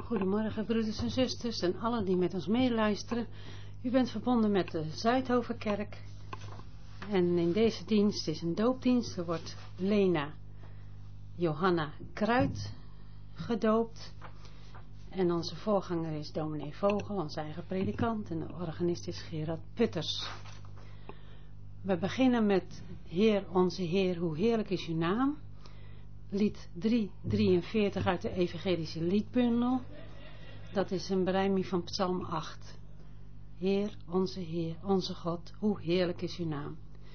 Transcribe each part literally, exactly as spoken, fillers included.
Goedemorgen broeders en zusters en allen die met ons meeluisteren. U bent verbonden met de Zuidhovenkerk. En in deze dienst is een doopdienst. Er wordt Lena Johanna Kruid gedoopt. En onze voorganger is dominee Vogel, onze eigen predikant. En de organist is Gerard Putters. We beginnen met Heer, onze Heer, hoe heerlijk is uw naam. Lied driehonderddrieënveertig uit de evangelische liedbundel. Dat is een berijming van Psalm acht. Heer, onze Heer, onze God, hoe heerlijk is uw naam.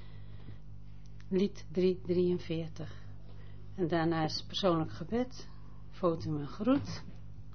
Lied driehonderddrieënveertig. En daarna is persoonlijk gebed. Fotum en groet.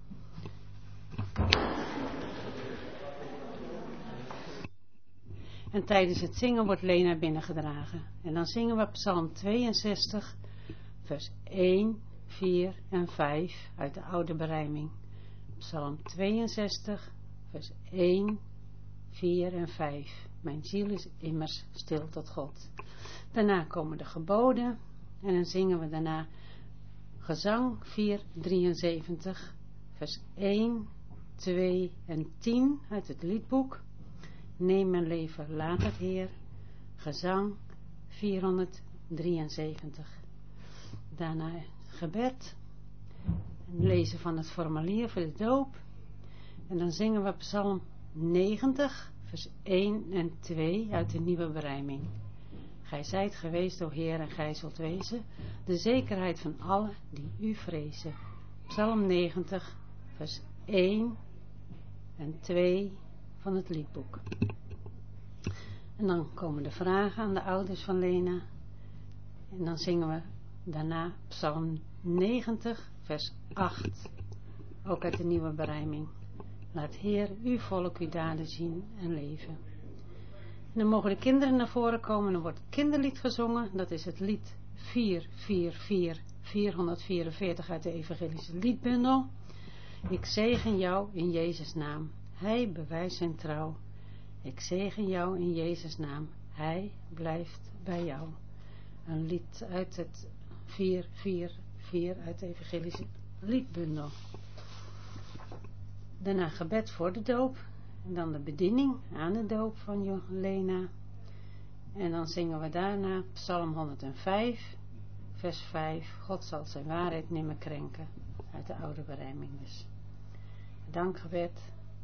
En tijdens het zingen wordt Lena binnengedragen. En dan zingen we Psalm tweeënzestig, vers één, vier en vijf uit de oude berijming. Psalm tweeënzestig, vers één, vier en vijf. Mijn ziel is immers stil tot God. Daarna komen de geboden. En dan zingen we daarna gezang vierhonderddrieënzeventig, vers één, twee en tien uit het liedboek. Neem mijn leven, laat het Heer. Gezang vierhonderddrieënzeventig. Daarna gebed. En lezen van het formulier voor de doop. En dan zingen we Psalm negentig, vers één en twee uit de nieuwe berijming. Gij zijt geweest, o Heer, en gij zult wezen, de zekerheid van allen die u vrezen. Psalm negentig, vers één en twee van het liedboek. En dan komen de vragen aan de ouders van Lena. En dan zingen we daarna Psalm negentig, vers acht. Ook uit de nieuwe berijming. Laat Heer uw volk uw daden zien en leven. En dan mogen de kinderen naar voren komen en dan wordt het kinderlied gezongen. Dat is het lied vierhonderdvierenveertig, vierhonderdvierenveertig uit de evangelische liedbundel. Ik zegen jou in Jezus' naam. Hij bewijst zijn trouw. Ik zegen jou in Jezus' naam. Hij blijft bij jou. Een lied uit het vierhonderdvierenveertig uit de evangelische liedbundel. Daarna gebed voor de doop. En dan de bediening aan de doop van Lena. En dan zingen we daarna Psalm honderdvijf, vers vijf. God zal zijn waarheid nimmer krenken. Uit de oude berijming dus. Dankgebed.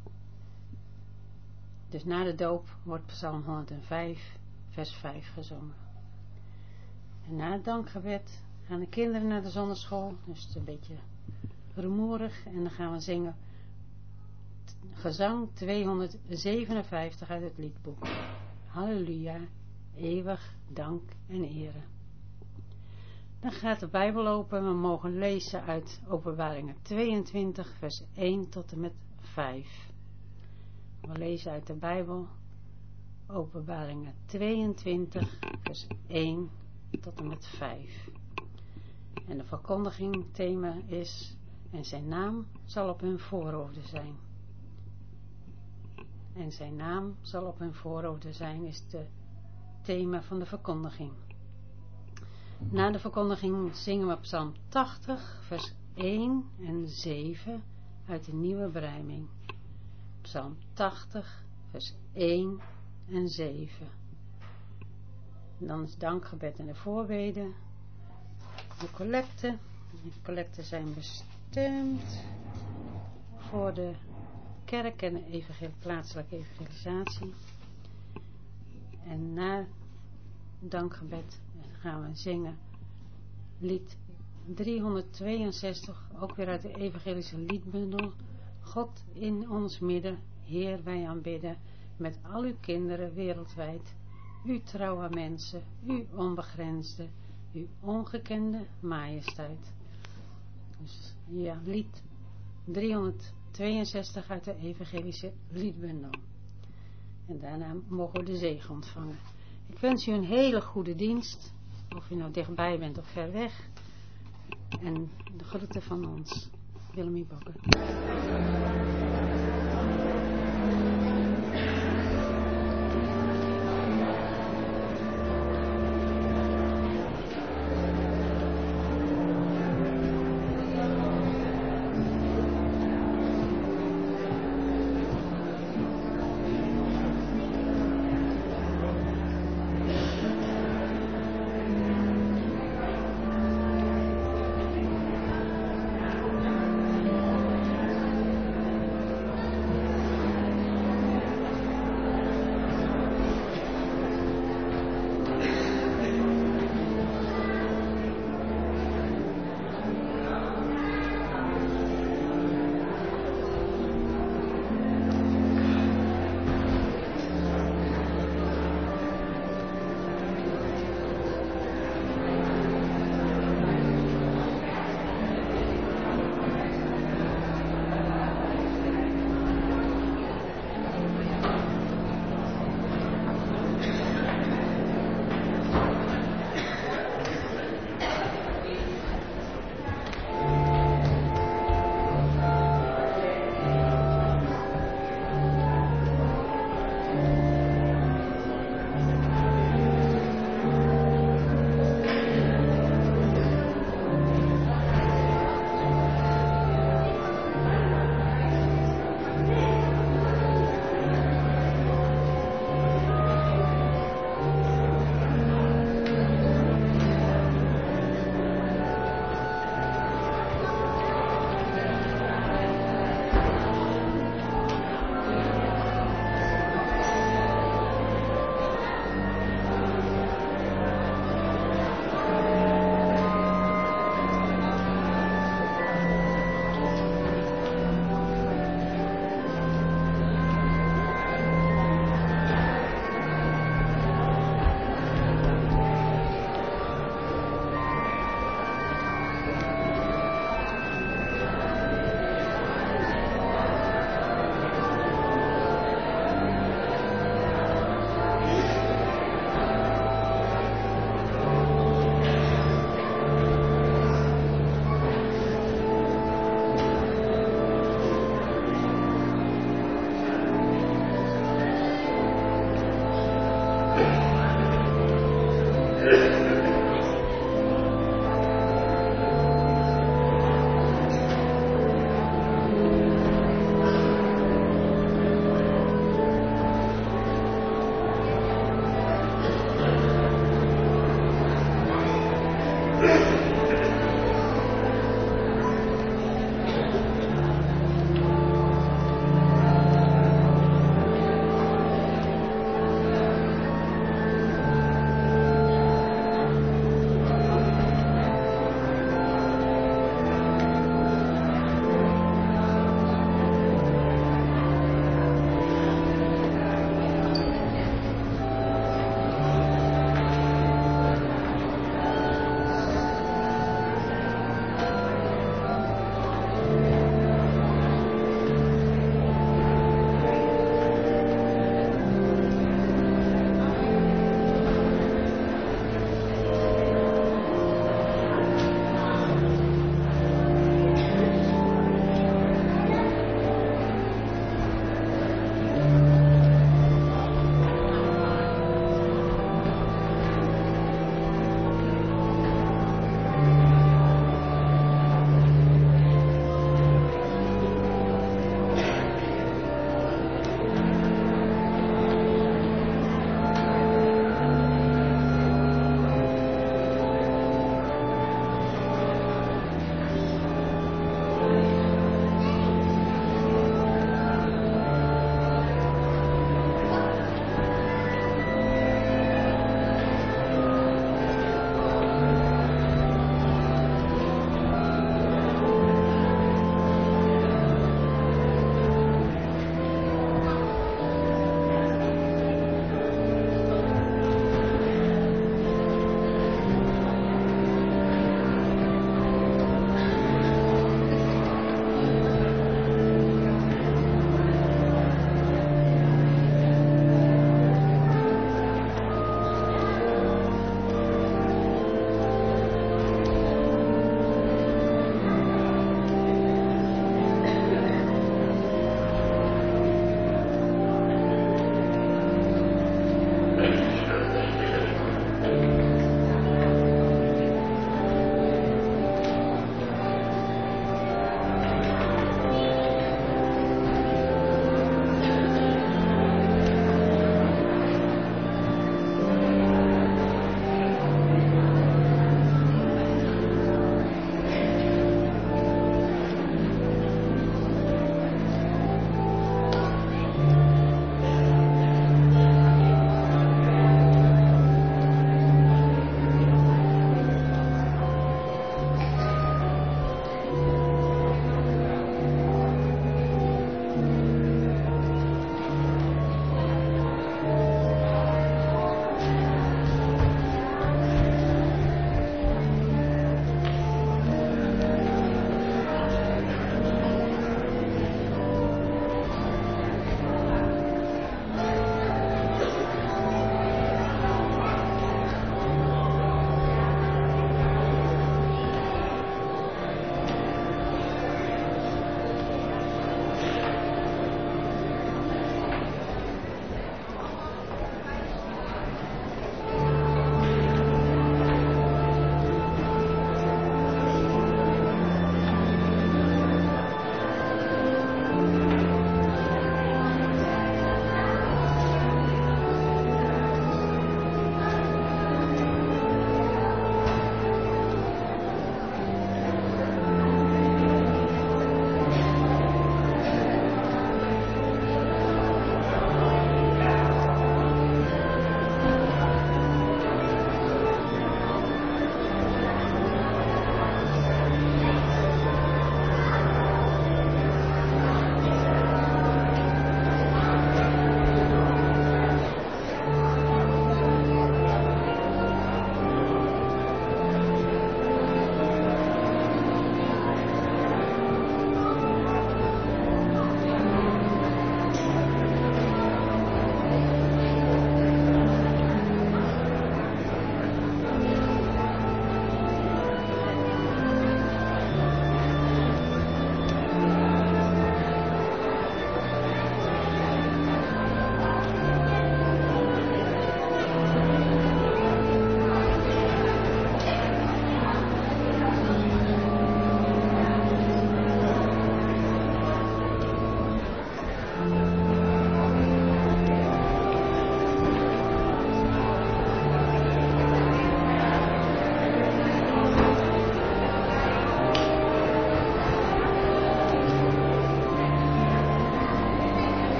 Dus na de doop wordt Psalm honderdvijf, vers vijf gezongen. En na het dankgebed gaan de kinderen naar de zonneschool. Dus het is een beetje rumoerig. En dan gaan we zingen gezang tweehonderdzevenenvijftig uit het liedboek. Halleluja, eeuwig dank en ere. Dan gaat de Bijbel open. We mogen lezen uit Openbaringen tweeëntwintig, vers één tot en met vijf. We lezen uit de Bijbel Openbaringen tweeëntwintig, vers één tot en met vijf. En de verkondiging thema is: en zijn naam zal op hun voorhoofden zijn. En zijn naam zal op hun voorhoofden zijn, is het thema van de verkondiging. Na de verkondiging zingen we Psalm tachtig, vers één en zeven uit de nieuwe berijming. Psalm tachtig, vers één en zeven. En dan is dankgebed en de voorbeden. De collecten. De collecten zijn bestemd voor de kerk en de evangel- plaatselijke evangelisatie. En na dankgebed gaan we zingen lied driehonderdtweeënzestig, ook weer uit de evangelische liedbundel. God in ons midden, Heer, wij aanbidden, met al uw kinderen wereldwijd, uw trouwe mensen, uw onbegrensde, uw ongekende majesteit. Dus ja, lied driehonderdtweeënzestig uit de evangelische liedbundel. En daarna mogen we de zegen ontvangen. Ik wens u een hele goede dienst, of u nou dichtbij bent of ver weg. En de groeten van ons, Willemie Bakker.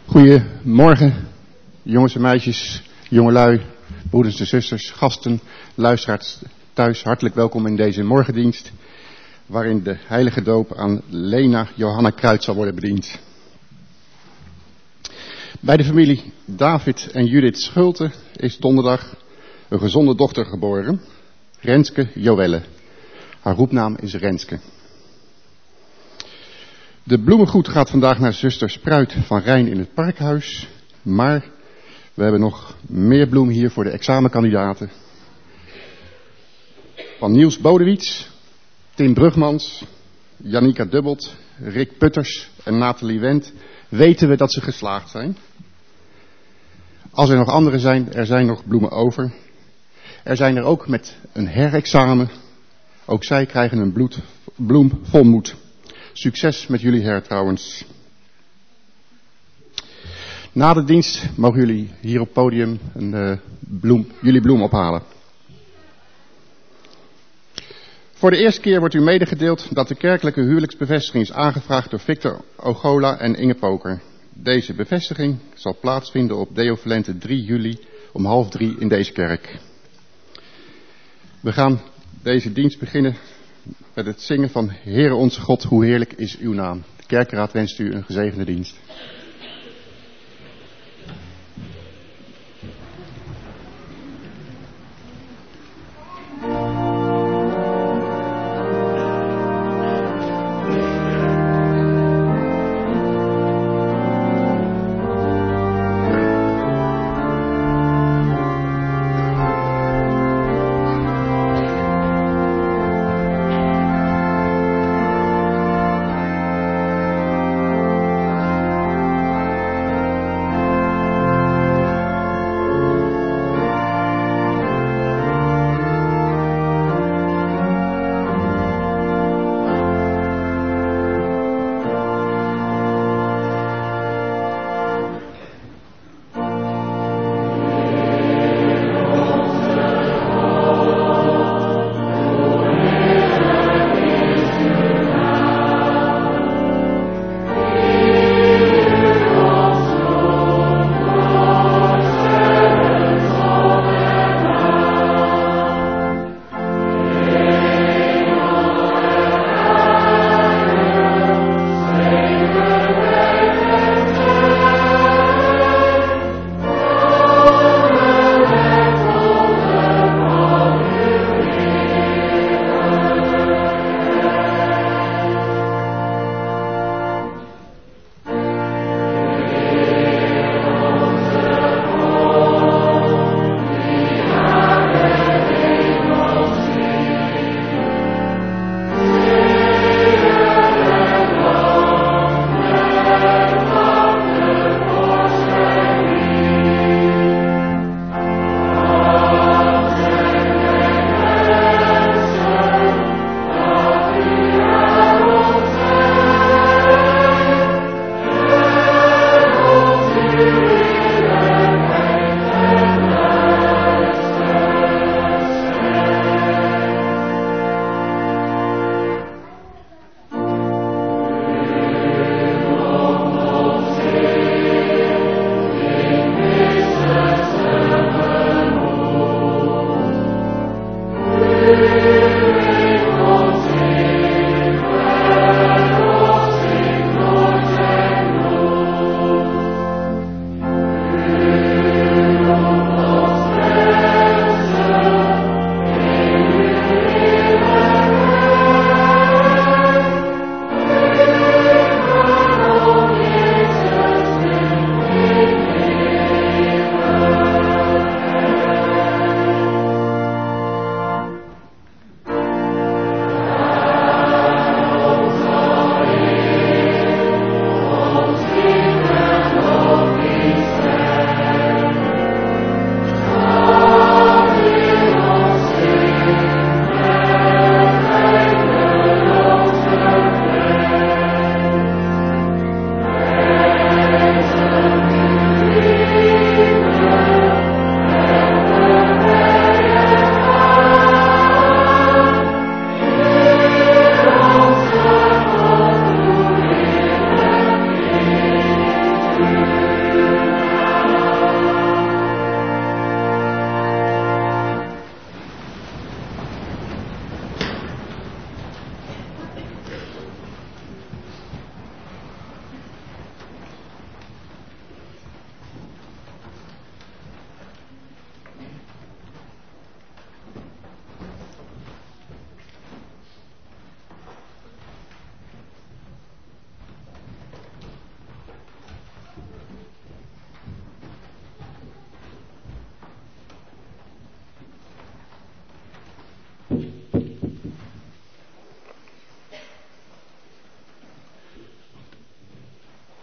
Goedemorgen, jongens en meisjes, jongelui, broeders en zusters, gasten, luisteraars thuis. Hartelijk welkom in deze morgendienst, waarin de heilige doop aan Lena Johanna Kruid zal worden bediend. Bij de familie David en Judith Schulte is donderdag een gezonde dochter geboren, Renske Joelle. Haar roepnaam is Renske. De bloemengroet gaat vandaag naar zuster Spruit van Rijn in het Parkhuis. Maar we hebben nog meer bloemen hier voor de examenkandidaten. Van Niels Bodewits, Tim Brugmans, Jannika Dubbelt, Rick Putters en Nathalie Wendt weten we dat ze geslaagd zijn. Als er nog anderen zijn, er zijn nog bloemen over. Er zijn er ook met een herexamen. Ook zij krijgen een bloed, bloem vol moed. Succes met jullie hertrouwens. Na de dienst mogen jullie hier op het podium een, uh, bloem, jullie bloem ophalen. Voor de eerste keer wordt u medegedeeld dat de kerkelijke huwelijksbevestiging is aangevraagd door Victor Ogola en Inge Poker. Deze bevestiging zal plaatsvinden op Deo Valente drie juli om half drie in deze kerk. We gaan deze dienst beginnen met het zingen van Heere onze God, hoe heerlijk is uw naam. De kerkenraad wenst u een gezegende dienst. Thank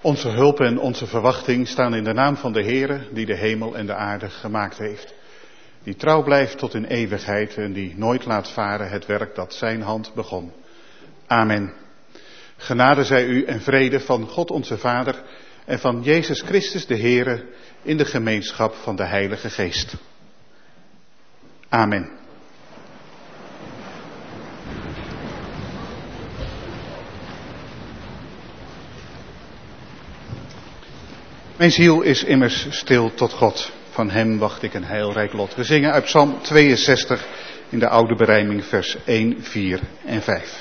Onze hulp en onze verwachting staan in de naam van de Heere die de hemel en de aarde gemaakt heeft. Die trouw blijft tot in eeuwigheid en die nooit laat varen het werk dat zijn hand begon. Amen. Genade zij u en vrede van God onze Vader en van Jezus Christus de Heere in de gemeenschap van de Heilige Geest. Amen. Mijn ziel is immers stil tot God. Van hem wacht ik een heilrijk lot. We zingen uit Psalm tweeënzestig in de oude berijming vers één, vier en vijf.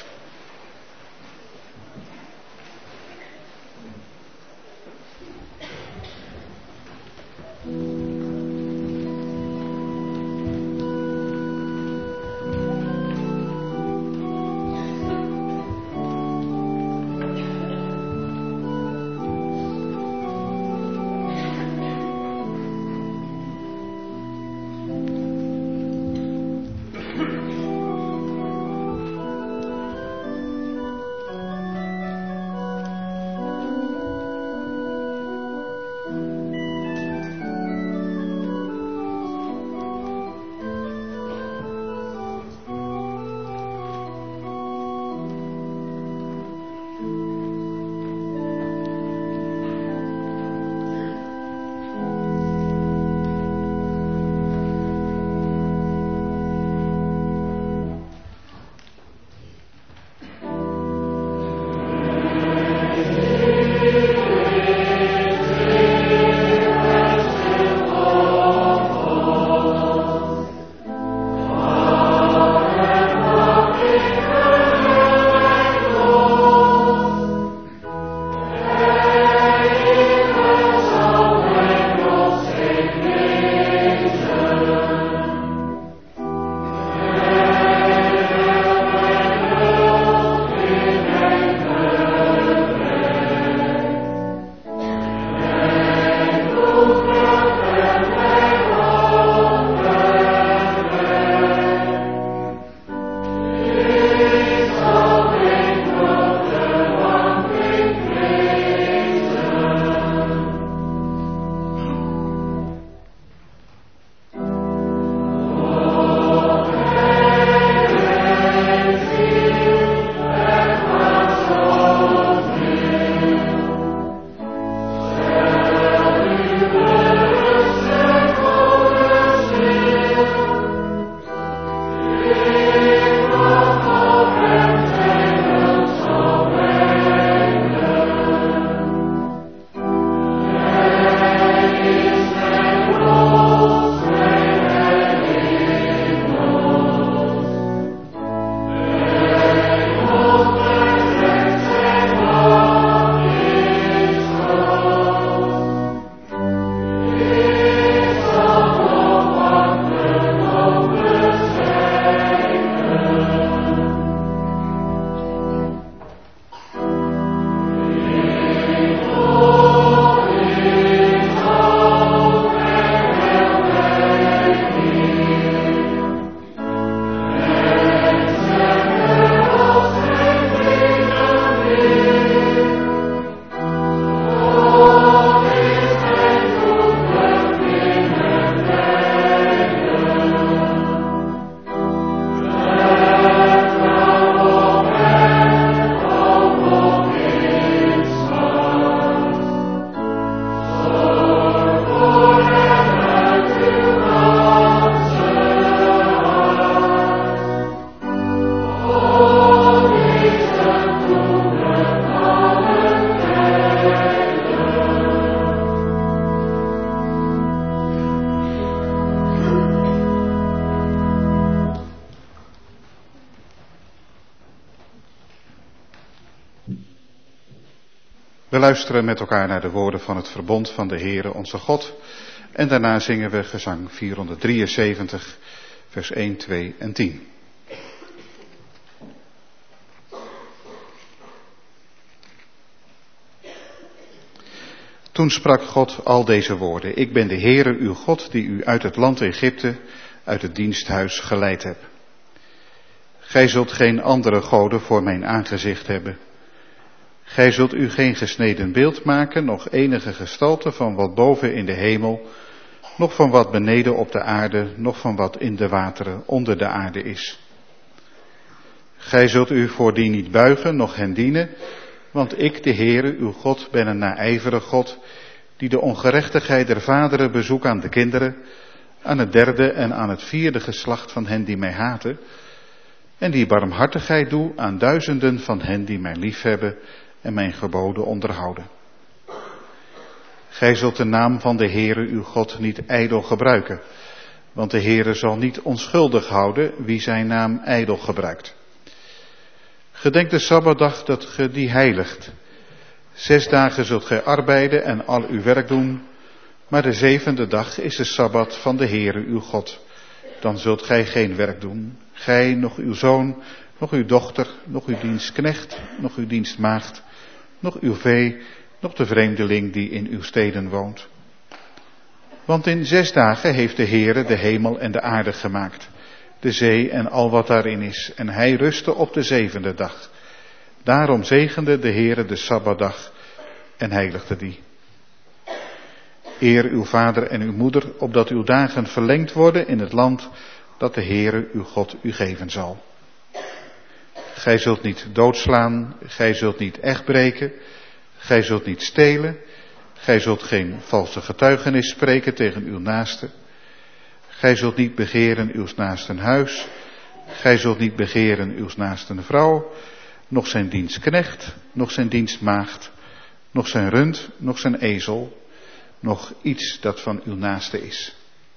We luisteren met elkaar naar de woorden van het verbond van de Heere onze God. En daarna zingen we gezang vierhonderddrieënzeventig, vers één, twee en tien. Toen sprak God al deze woorden. Ik ben de Heere uw God die u uit het land Egypte, uit het diensthuis geleid heb. Gij zult geen andere goden voor mijn aangezicht hebben. Gij zult u geen gesneden beeld maken, noch enige gestalte van wat boven in de hemel, noch van wat beneden op de aarde, noch van wat in de wateren onder de aarde is. Gij zult u voor die niet buigen, noch hen dienen, want ik, de Heere, uw God, ben een naijverig God, die de ongerechtigheid der vaderen bezoekt aan de kinderen, aan het derde en aan het vierde geslacht van hen die mij haten, en die barmhartigheid doe aan duizenden van hen die mij liefhebben en mijn geboden onderhouden. Gij zult de naam van de Heere uw God niet ijdel gebruiken, want de Heere zal niet onschuldig houden wie zijn naam ijdel gebruikt. Gedenk de Sabbatdag dat ge die heiligt. Zes dagen zult gij arbeiden en al uw werk doen, maar de zevende dag is de Sabbat van de Heere uw God. Dan zult gij geen werk doen, gij, noch uw zoon, noch uw dochter, noch uw dienstknecht, noch uw dienstmaagd, noch uw vee, noch de vreemdeling die in uw steden woont. Want in zes dagen heeft de Heere de hemel en de aarde gemaakt, de zee en al wat daarin is, en hij rustte op de zevende dag. Daarom zegende de Heere de Sabbatdag en heiligde die. Eer uw vader en uw moeder, opdat uw dagen verlengd worden in het land dat de Heere uw God u geven zal. Gij zult niet doodslaan, gij zult niet echt breken, gij zult niet stelen, gij zult geen valse getuigenis spreken tegen uw naaste. Gij zult niet begeren uw naasten huis, gij zult niet begeren uw naasten vrouw, noch zijn dienstknecht, noch zijn dienstmaagd, noch zijn rund, noch zijn ezel, nog iets dat van uw naaste is.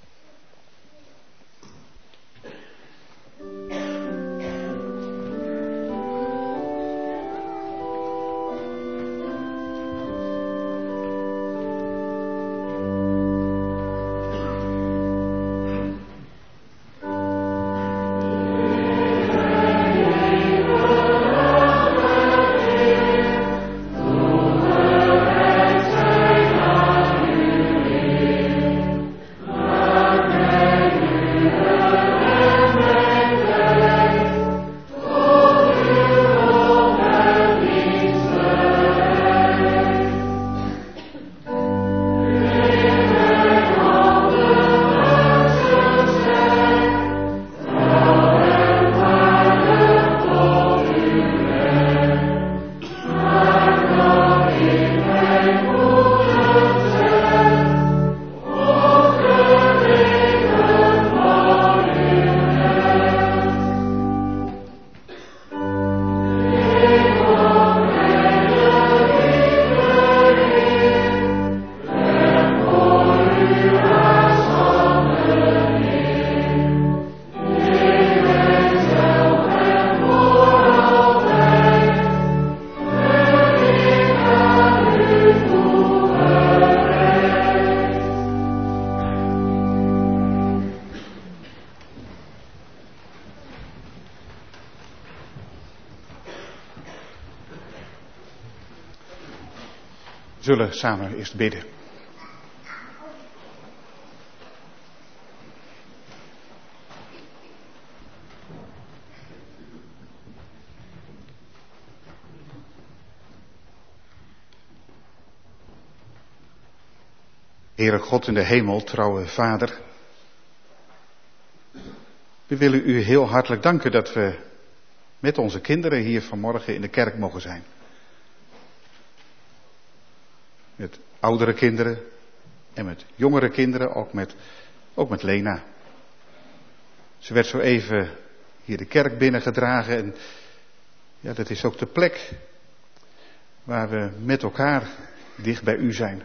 We zullen samen eerst bidden. Heere God in de hemel, trouwe Vader, we willen u heel hartelijk danken dat we met onze kinderen hier vanmorgen in de kerk mogen zijn. Met oudere kinderen en met jongere kinderen, ook met, ook met Lena. Ze werd zo even hier de kerk binnengedragen en ja, dat is ook de plek waar we met elkaar dicht bij u zijn.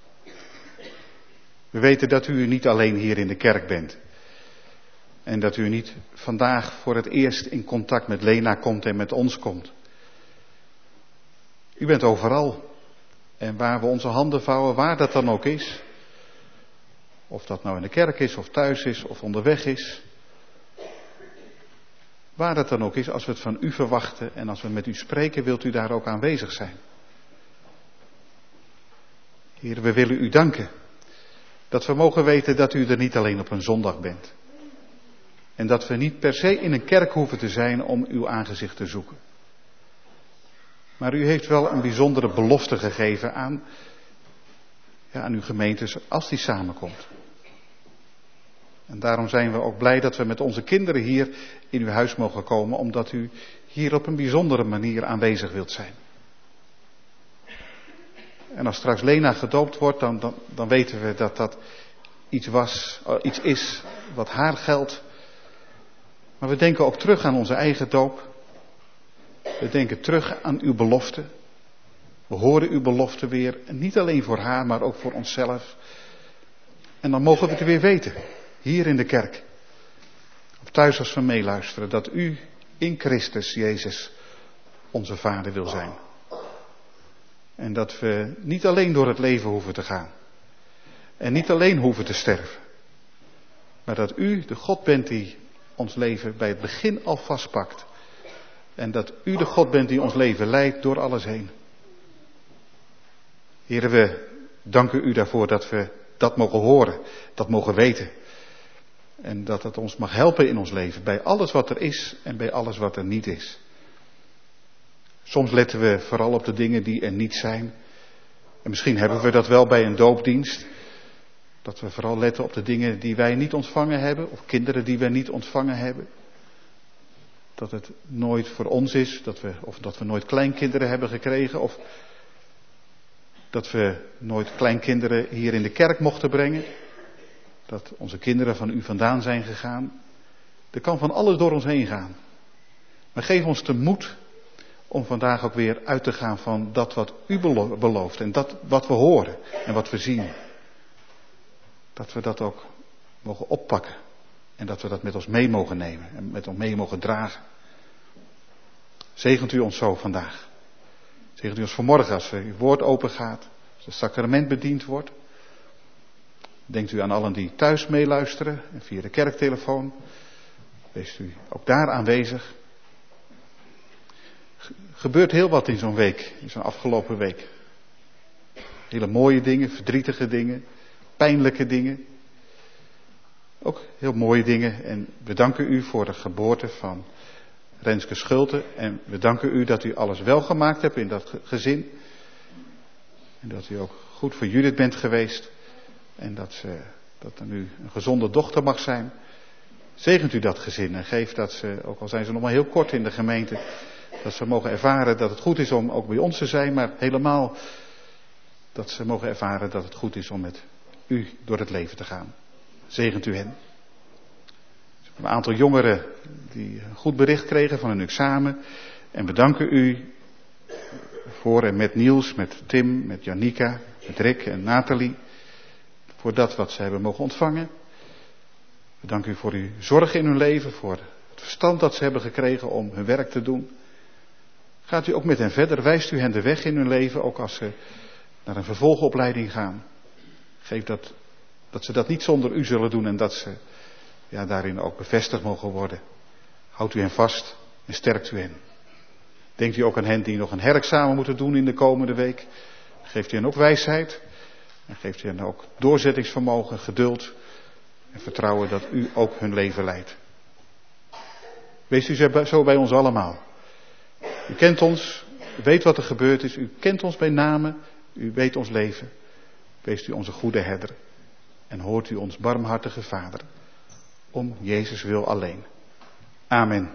We weten dat u niet alleen hier in de kerk bent. En dat u niet vandaag voor het eerst in contact met Lena komt en met ons komt. U bent overal. En waar we onze handen vouwen, waar dat dan ook is. Of dat nou in de kerk is, of thuis is, of onderweg is. Waar dat dan ook is, als we het van u verwachten en als we met u spreken, wilt u daar ook aanwezig zijn. Heer, we willen u danken. Dat we mogen weten dat u er niet alleen op een zondag bent. En dat we niet per se in een kerk hoeven te zijn om uw aangezicht te zoeken. Maar u heeft wel een bijzondere belofte gegeven aan, ja, aan uw gemeentes als die samenkomt. En daarom zijn we ook blij dat we met onze kinderen hier in uw huis mogen komen, omdat u hier op een bijzondere manier aanwezig wilt zijn. En als straks Lena gedoopt wordt, dan, dan, dan weten we dat dat iets was, iets is wat haar geldt. Maar we denken ook terug aan onze eigen doop. We denken terug aan uw belofte. We horen uw belofte weer, en niet alleen voor haar, maar ook voor onszelf. En dan mogen we het weer weten, hier in de kerk. Of thuis als we meeluisteren, dat u in Christus Jezus onze Vader wil zijn. En dat we niet alleen door het leven hoeven te gaan. En niet alleen hoeven te sterven. Maar dat u de God bent die ons leven bij het begin al vastpakt. En dat u de God bent die ons leven leidt door alles heen. Heren, we danken u daarvoor dat we dat mogen horen. Dat mogen weten. En dat het ons mag helpen in ons leven. Bij alles wat er is en bij alles wat er niet is. Soms letten we vooral op de dingen die er niet zijn. En misschien hebben we dat wel bij een doopdienst. Dat we vooral letten op de dingen die wij niet ontvangen hebben. Of kinderen die wij niet ontvangen hebben. Dat het nooit voor ons is. Dat we, of dat we nooit kleinkinderen hebben gekregen. Of dat we nooit kleinkinderen hier in de kerk mochten brengen. Dat onze kinderen van u vandaan zijn gegaan. Er kan van alles door ons heen gaan. Maar geef ons de moed om vandaag ook weer uit te gaan van dat wat u belooft. En dat wat we horen en wat we zien. Dat we dat ook mogen oppakken. En dat we dat met ons mee mogen nemen. En met ons mee mogen dragen. Zegent u ons zo vandaag. Zegent u ons vanmorgen als uw woord open gaat. Als het sacrament bediend wordt. Denkt u aan allen die thuis meeluisteren. En via de kerktelefoon. Wees u ook daar aanwezig. Gebeurt heel wat in zo'n week. In zo'n afgelopen week. Hele mooie dingen. Verdrietige dingen. Pijnlijke dingen. Ook heel mooie dingen. En we danken u voor de geboorte van Renske Schulte. En we danken u dat u alles wel gemaakt hebt in dat gezin. En dat u ook goed voor Judith bent geweest. En dat, ze, dat er nu een gezonde dochter mag zijn. Zegent u dat gezin en geef dat ze, ook al zijn ze nog maar heel kort in de gemeente, dat ze mogen ervaren dat het goed is om ook bij ons te zijn. Maar helemaal dat ze mogen ervaren dat het goed is om met u door het leven te gaan. Zegent u hen. Een aantal jongeren die een goed bericht kregen van hun examen. En we danken u voor en met Niels, met Tim, met Janika, met Rick en Nathalie. Voor dat wat ze hebben mogen ontvangen. We danken u voor uw zorg in hun leven. Voor het verstand dat ze hebben gekregen om hun werk te doen. Gaat u ook met hen verder. Wijst u hen de weg in hun leven. Ook als ze naar een vervolgopleiding gaan. Geef dat, dat ze dat niet zonder u zullen doen. En dat ze ja, daarin ook bevestigd mogen worden. Houdt u hen vast en sterkt u hen. Denkt u ook aan hen die nog een herexamen moeten doen in de komende week. Geeft u hen ook wijsheid. En geeft u hen ook doorzettingsvermogen, geduld. En vertrouwen dat u ook hun leven leidt. Wees u zo bij ons allemaal. U kent ons. U weet wat er gebeurd is. U kent ons bij name. U weet ons leven. Wees u onze goede herder. En hoort u ons barmhartige Vader. Om Jezus wil alleen. Amen.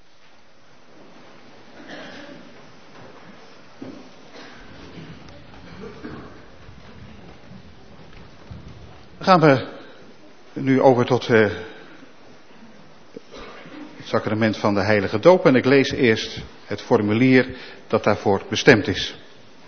Dan gaan we nu over tot uh, het sacrament van de heilige doop. En ik lees eerst het formulier dat daarvoor bestemd is.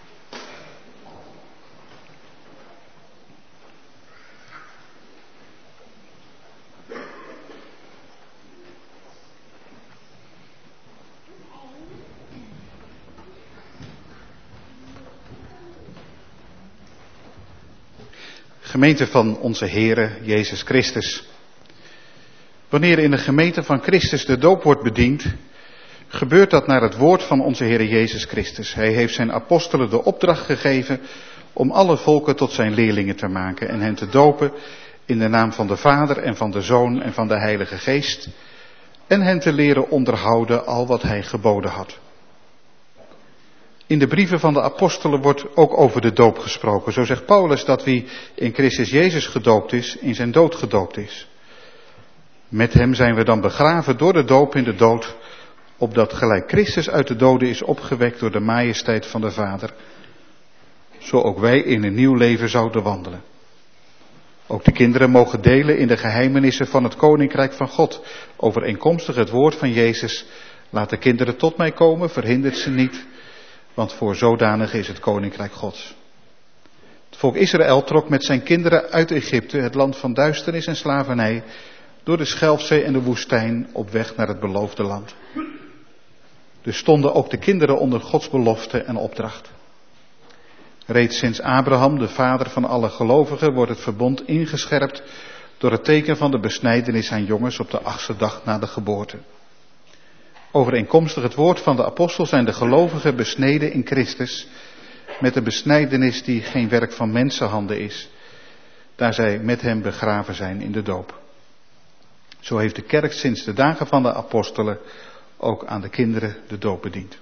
Gemeente van onze Heere Jezus Christus. Wanneer in de gemeente van Christus de doop wordt bediend, gebeurt dat naar het woord van onze Heere Jezus Christus. Hij heeft zijn apostelen de opdracht gegeven om alle volken tot zijn leerlingen te maken en hen te dopen in de naam van de Vader en van de Zoon en van de Heilige Geest en hen te leren onderhouden al wat hij geboden had. In de brieven van de apostelen wordt ook over de doop gesproken. Zo zegt Paulus dat wie in Christus Jezus gedoopt is, in zijn dood gedoopt is. Met hem zijn we dan begraven door de doop in de dood, opdat gelijk Christus uit de doden is opgewekt door de majesteit van de Vader, zo ook wij in een nieuw leven zouden wandelen. Ook de kinderen mogen delen in de geheimenissen van het Koninkrijk van God. Overeenkomstig het woord van Jezus, laat de kinderen tot mij komen, verhindert ze niet, want voor zodanig is het Koninkrijk Gods. Het volk Israël trok met zijn kinderen uit Egypte, het land van duisternis en slavernij, door de Schelfzee en de woestijn op weg naar het beloofde land. Dus stonden ook de kinderen onder Gods belofte en opdracht. Reeds sinds Abraham, de vader van alle gelovigen, wordt het verbond ingescherpt door het teken van de besnijdenis aan jongens op de achtste dag na de geboorte. Overeenkomstig het woord van de apostel zijn de gelovigen besneden in Christus met een besnijdenis die geen werk van mensenhanden is, daar zij met hem begraven zijn in de doop. Zo heeft de kerk sinds de dagen van de apostelen ook aan de kinderen de doop bediend.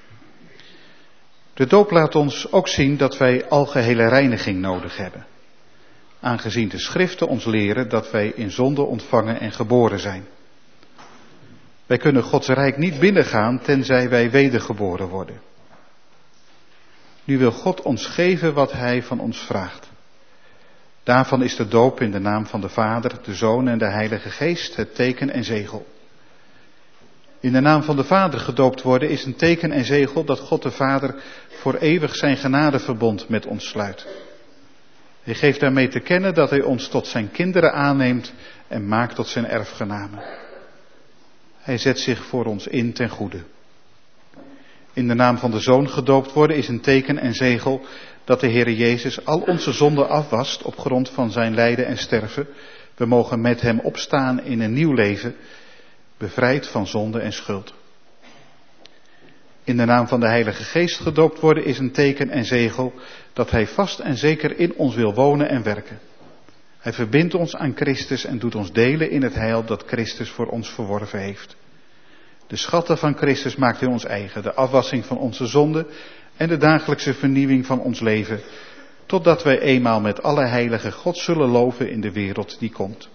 De doop laat ons ook zien dat wij algehele reiniging nodig hebben, aangezien de schriften ons leren dat wij in zonde ontvangen en geboren zijn. Wij kunnen Gods rijk niet binnengaan tenzij wij wedergeboren worden. Nu wil God ons geven wat Hij van ons vraagt. Daarvan is de doop in de naam van de Vader, de Zoon en de Heilige Geest het teken en zegel. In de naam van de Vader gedoopt worden is een teken en zegel dat God de Vader voor eeuwig zijn genadeverbond met ons sluit. Hij geeft daarmee te kennen dat Hij ons tot zijn kinderen aanneemt en maakt tot zijn erfgenamen. Hij zet zich voor ons in ten goede. In de naam van de Zoon gedoopt worden is een teken en zegel dat de Heere Jezus al onze zonden afwast op grond van zijn lijden en sterven. We mogen met hem opstaan in een nieuw leven, bevrijd van zonde en schuld. In de naam van de Heilige Geest gedoopt worden is een teken en zegel dat Hij vast en zeker in ons wil wonen en werken. Hij verbindt ons aan Christus en doet ons delen in het heil dat Christus voor ons verworven heeft. De schatten van Christus maakt Hij ons eigen, de afwassing van onze zonden en de dagelijkse vernieuwing van ons leven, totdat wij eenmaal met alle heiligen God zullen loven in de wereld die komt.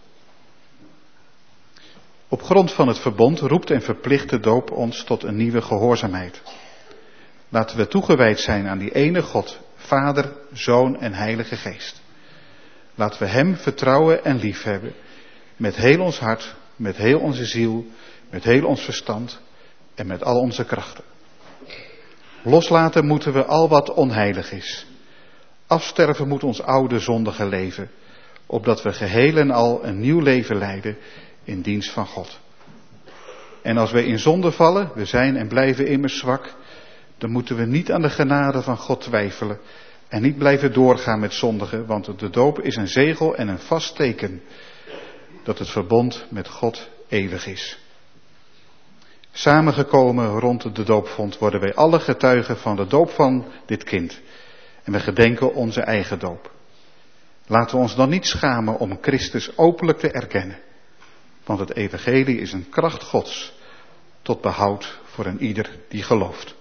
Op grond van het verbond roept en verplicht de doop ons tot een nieuwe gehoorzaamheid. Laten we toegewijd zijn aan die ene God, Vader, Zoon en Heilige Geest. Laten we Hem vertrouwen en liefhebben, met heel ons hart, met heel onze ziel, met heel ons verstand en met al onze krachten. Loslaten moeten we al wat onheilig is. Afsterven moet ons oude zondige leven, opdat we geheel en al een nieuw leven leiden in dienst van God. En als wij in zonde vallen, we zijn en blijven immers zwak, dan moeten we niet aan de genade van God twijfelen en niet blijven doorgaan met zondigen, want de doop is een zegel en een vast teken dat het verbond met God eeuwig is. Samengekomen rond de doopvond worden wij alle getuigen van de doop van dit kind en we gedenken onze eigen doop. Laten we ons dan niet schamen om Christus openlijk te erkennen, want het evangelie is een kracht Gods tot behoud voor een ieder die gelooft.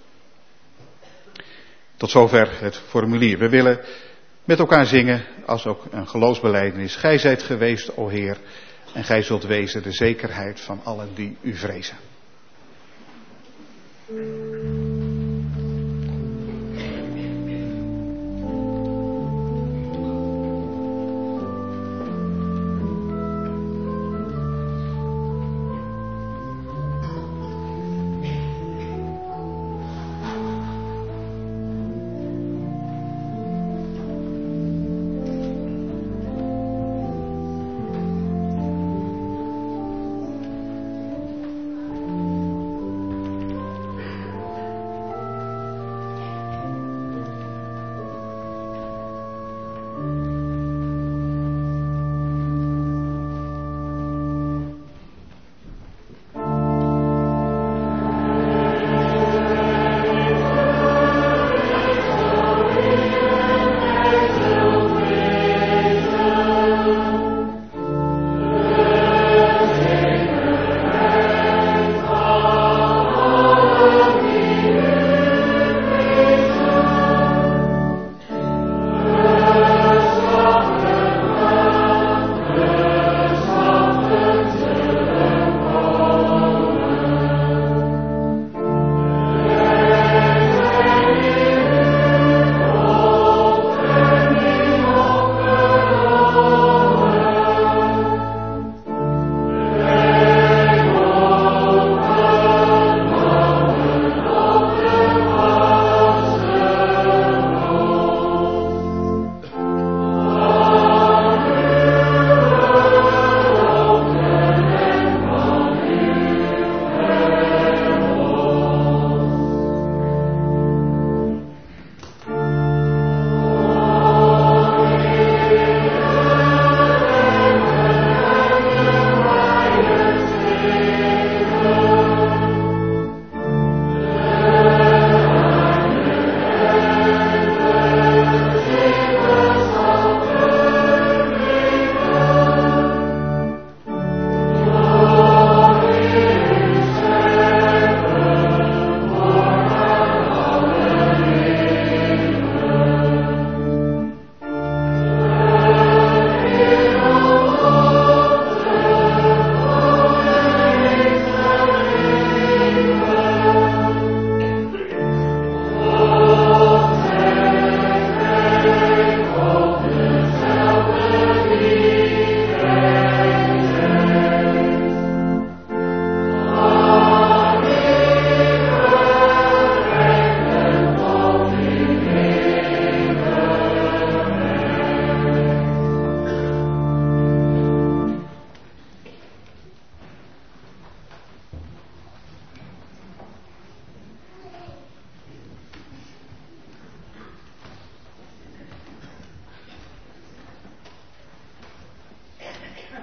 Tot zover het formulier. We willen met elkaar zingen als ook een geloofsbelijdenis. Gij zijt geweest, o Heer, en gij zult wezen de zekerheid van allen die u vrezen.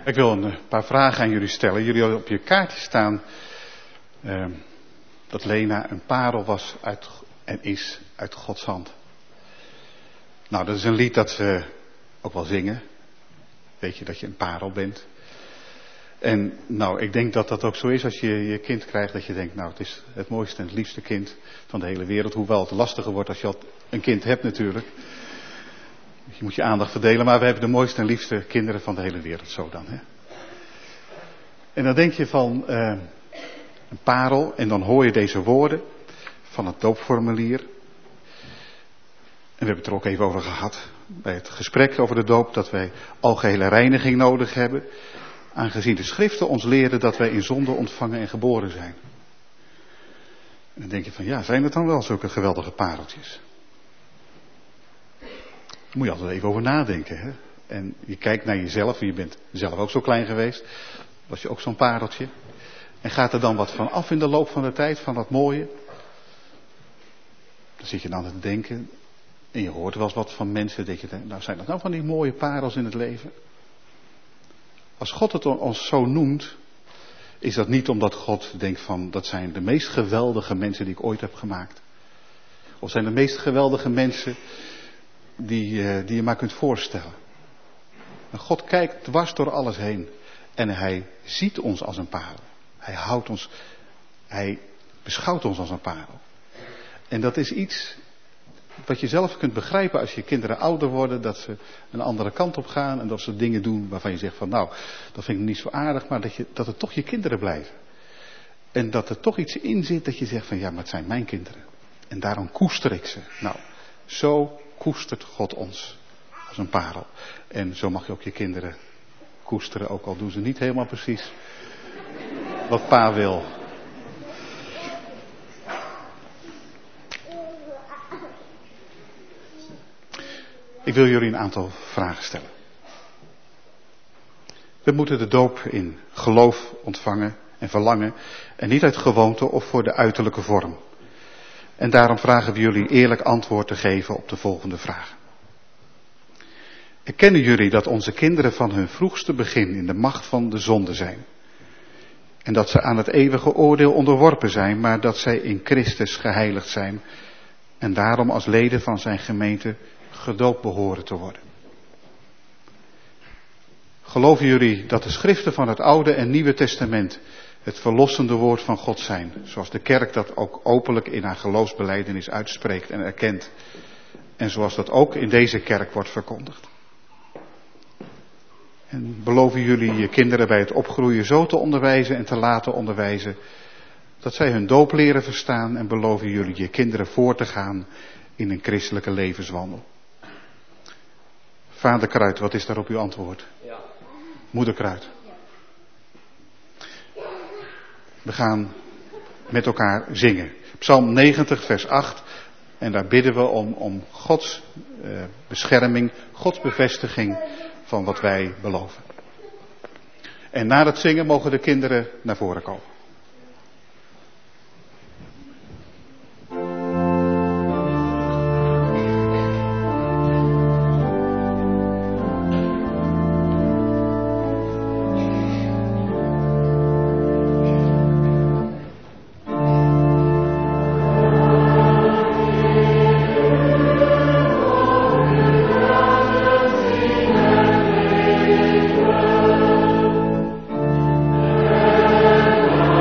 Ik wil een paar vragen aan jullie stellen. Jullie hadden op je kaartje staan uh, dat Lena een parel was uit, en is uit Gods hand. Nou, dat is een lied dat we ook wel zingen. Weet je dat je een parel bent. En nou, ik denk dat dat ook zo is als je je kind krijgt. Dat je denkt, nou, het is het mooiste en het liefste kind van de hele wereld. Hoewel het lastiger wordt als je al een kind hebt natuurlijk. Je moet je aandacht verdelen, maar we hebben de mooiste en liefste kinderen van de hele wereld, zo dan. Hè? En dan denk je van uh, een parel en dan hoor je deze woorden van het doopformulier. En we hebben het er ook even over gehad bij het gesprek over de doop, dat wij algehele reiniging nodig hebben. Aangezien de schriften ons leren dat wij in zonde ontvangen en geboren zijn. En dan denk je van ja, zijn het dan wel zulke geweldige pareltjes? Daar moet je altijd even over nadenken. Hè? En je kijkt naar jezelf, je bent zelf ook zo klein geweest. Was je ook zo'n pareltje. En gaat er dan wat van af in de loop van de tijd, van dat mooie? Dan zit je dan te denken. En je hoort wel eens wat van mensen. Dat je denkt, nou zijn dat nou van die mooie parels in het leven? Als God het ons zo noemt, is dat niet omdat God denkt van, dat zijn de meest geweldige mensen die ik ooit heb gemaakt. Of zijn de meest geweldige mensen die, die je maar kunt voorstellen. Maar God kijkt dwars door alles heen. En hij ziet ons als een parel. Hij houdt ons, hij beschouwt ons als een parel. En dat is iets wat je zelf kunt begrijpen als je kinderen ouder worden, dat ze een andere kant op gaan en dat ze dingen doen waarvan je zegt van nou, dat vind ik niet zo aardig, maar dat, je, dat het toch je kinderen blijven. En dat er toch iets in zit dat je zegt van ja, maar het zijn mijn kinderen. En daarom koester ik ze. Nou, zo koestert God ons als een parel. En zo mag je ook je kinderen koesteren, ook al doen ze niet helemaal precies wat pa wil. Ik wil jullie een aantal vragen stellen. We moeten de doop in geloof ontvangen en verlangen en niet uit gewoonte of voor de uiterlijke vorm. En daarom vragen we jullie eerlijk antwoord te geven op de volgende vragen. Erkennen jullie dat onze kinderen van hun vroegste begin in de macht van de zonde zijn? En dat ze aan het eeuwige oordeel onderworpen zijn, maar dat zij in Christus geheiligd zijn en daarom als leden van zijn gemeente gedoopt behoren te worden. Geloven jullie dat de schriften van het Oude en Nieuwe Testament het verlossende woord van God zijn, zoals de kerk dat ook openlijk in haar geloofsbelijdenis uitspreekt en erkent, en zoals dat ook in deze kerk wordt verkondigd? En beloven jullie je kinderen bij het opgroeien zo te onderwijzen en te laten onderwijzen, dat zij hun doop leren verstaan, en beloven jullie je kinderen voor te gaan in een christelijke levenswandel? Vader Kruid, wat is daarop uw antwoord? Ja. Moeder Kruid. We gaan met elkaar zingen. Psalm negentig, vers acht. En daar bidden we om, om Gods uh, bescherming, Gods bevestiging van wat wij beloven. En na het zingen mogen de kinderen naar voren komen. Oh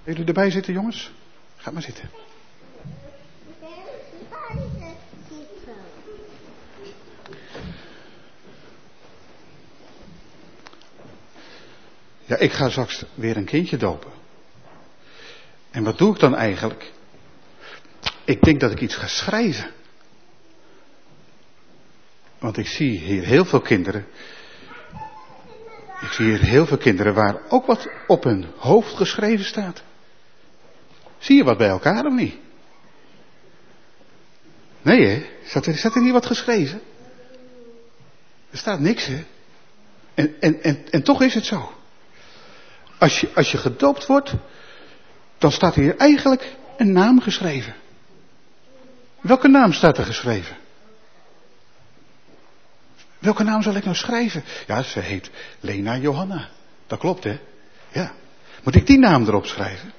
Jullie erbij zitten, jongens? Ga maar zitten. Ja, ik ga straks weer een kindje dopen. En wat doe ik dan eigenlijk? Ik denk dat ik iets ga schrijven. Want ik zie hier heel veel kinderen. Ik zie hier heel veel kinderen waar ook wat op hun hoofd geschreven staat. Zie je wat bij elkaar of niet? Nee hè? Staat er, staat er niet wat geschreven? Er staat niks hè? En, en, en, en toch is het zo. Als je, als je gedoopt wordt, dan staat hier eigenlijk een naam geschreven. Welke naam staat er geschreven? Welke naam zal ik nou schrijven? Ja, ze heet Lena Johanna. Dat klopt hè? Ja. Moet ik die naam erop schrijven?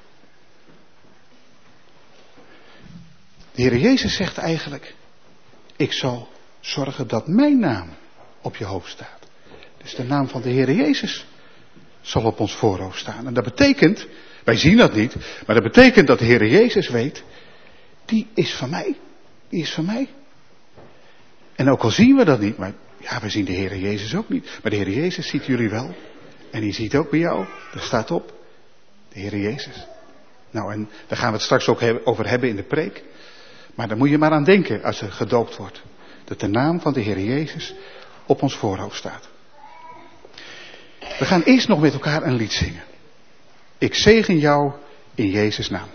De Heer Jezus zegt eigenlijk, ik zal zorgen dat mijn naam op je hoofd staat. Dus de naam van de Heer Jezus zal op ons voorhoofd staan. En dat betekent, wij zien dat niet, maar dat betekent dat de Heer Jezus weet, die is van mij. Die is van mij. En ook al zien we dat niet, maar ja, we zien de Heer Jezus ook niet. Maar de Heer Jezus ziet jullie wel. En die ziet ook bij jou, daar staat op, de Heer Jezus. Nou, en daar gaan we het straks ook over hebben in de preek. Maar daar moet je maar aan denken als er gedoopt wordt. Dat de naam van de Heer Jezus op ons voorhoofd staat. We gaan eerst nog met elkaar een lied zingen. Ik zegen jou in Jezus' naam.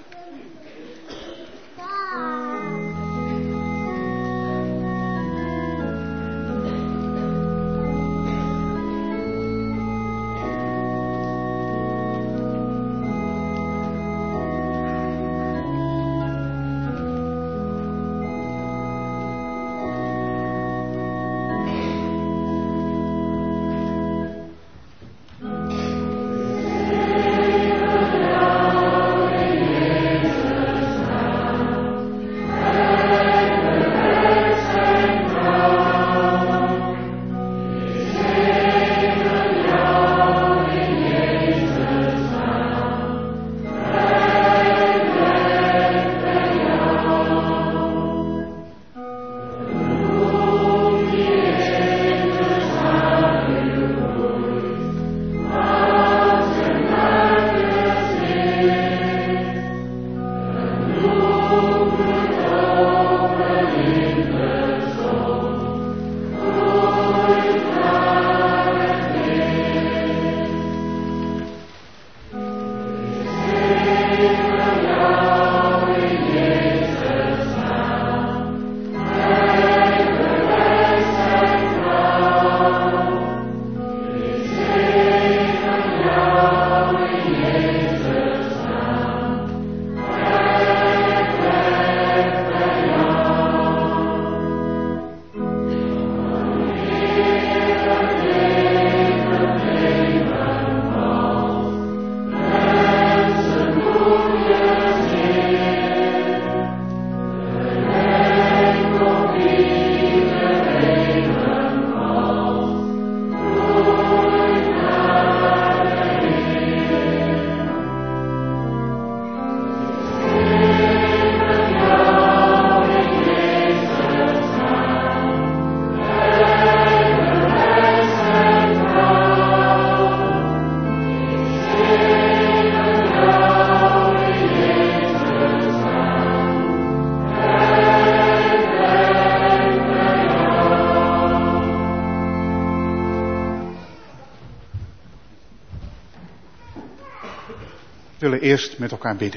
We willen eerst met elkaar bidden.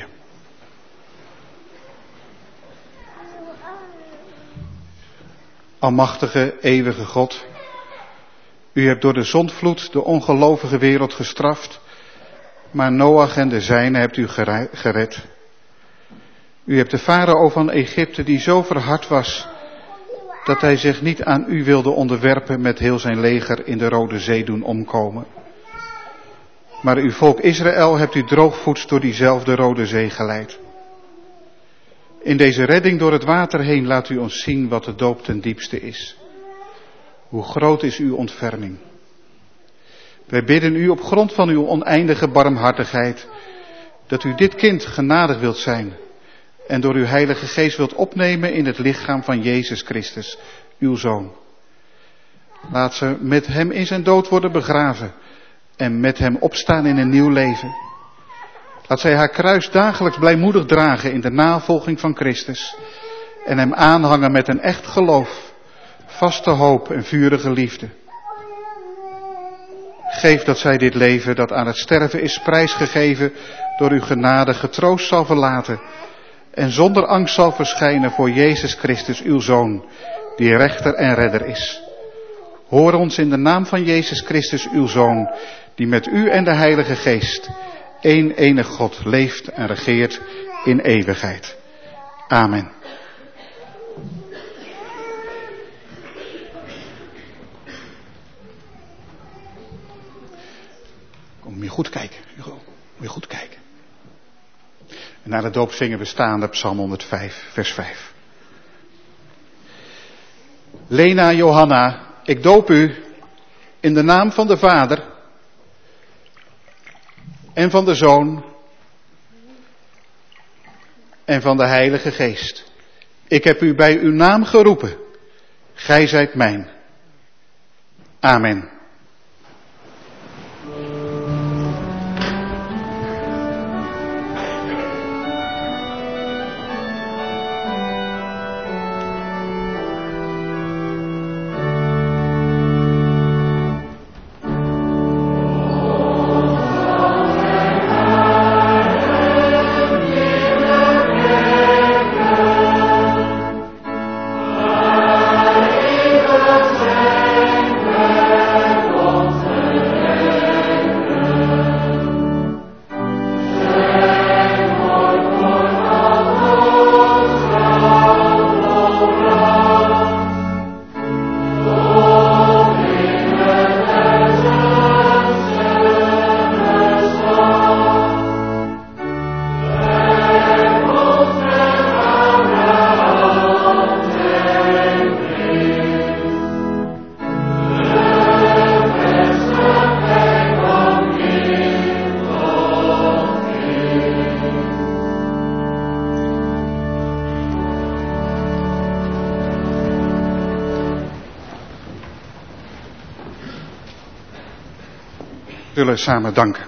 Almachtige, eeuwige God, u hebt door de zondvloed de ongelovige wereld gestraft, maar Noach en de zijnen hebt u gered. U hebt de farao van Egypte, die zo verhard was, dat hij zich niet aan u wilde onderwerpen, met heel zijn leger in de Rode Zee doen omkomen. Maar uw volk Israël hebt u droogvoets door diezelfde Rode Zee geleid. In deze redding door het water heen laat u ons zien wat de doop ten diepste is. Hoe groot is uw ontferming. Wij bidden u op grond van uw oneindige barmhartigheid, dat u dit kind genadig wilt zijn en door uw Heilige Geest wilt opnemen in het lichaam van Jezus Christus, uw Zoon. Laat ze met hem in zijn dood worden begraven en met hem opstaan in een nieuw leven. Laat zij haar kruis dagelijks blijmoedig dragen in de navolging van Christus en hem aanhangen met een echt geloof, vaste hoop en vurige liefde. Geef dat zij dit leven dat aan het sterven is prijsgegeven door uw genade getroost zal verlaten en zonder angst zal verschijnen voor Jezus Christus, uw Zoon, die rechter en redder is. Hoor ons in de naam van Jezus Christus, uw Zoon, die met u en de Heilige Geest, één enig God, leeft en regeert in eeuwigheid. Amen. Moet je goed kijken, Hugo. Moet je goed kijken. En na de doop zingen we staande Psalm honderdvijf, vers vijf. Lena Johanna, ik doop u in de naam van de Vader en van de Zoon en van de Heilige Geest. Ik heb u bij uw naam geroepen. Gij zijt mijn. Amen. We zullen samen danken.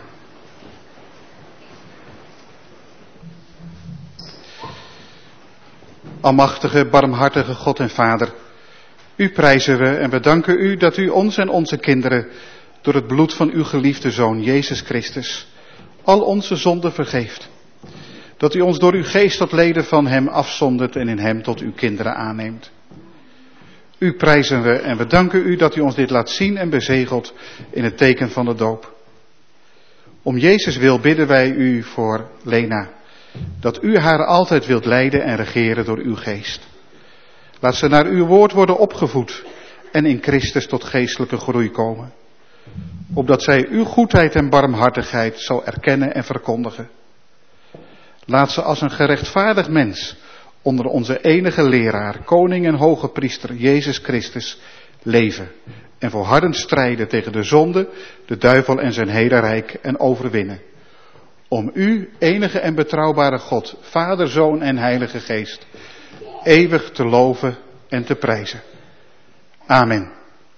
Almachtige, barmhartige God en Vader, u prijzen we en we danken u dat u ons en onze kinderen door het bloed van uw geliefde Zoon Jezus Christus al onze zonden vergeeft. Dat u ons door uw geest tot leden van hem afzondert en in hem tot uw kinderen aanneemt. U prijzen we en we danken u dat u ons dit laat zien en bezegelt in het teken van de doop. Om Jezus wil bidden wij u voor Lena, dat u haar altijd wilt leiden en regeren door uw geest. Laat ze naar uw woord worden opgevoed en in Christus tot geestelijke groei komen. Opdat zij uw goedheid en barmhartigheid zal erkennen en verkondigen. Laat ze als een gerechtvaardigd mens onder onze enige leraar, koning en hoge priester Jezus Christus leven. En volhardend strijden tegen de zonde, de duivel en zijn hele rijk en overwinnen. Om u, enige en betrouwbare God, Vader, Zoon en Heilige Geest, eeuwig te loven en te prijzen. Amen.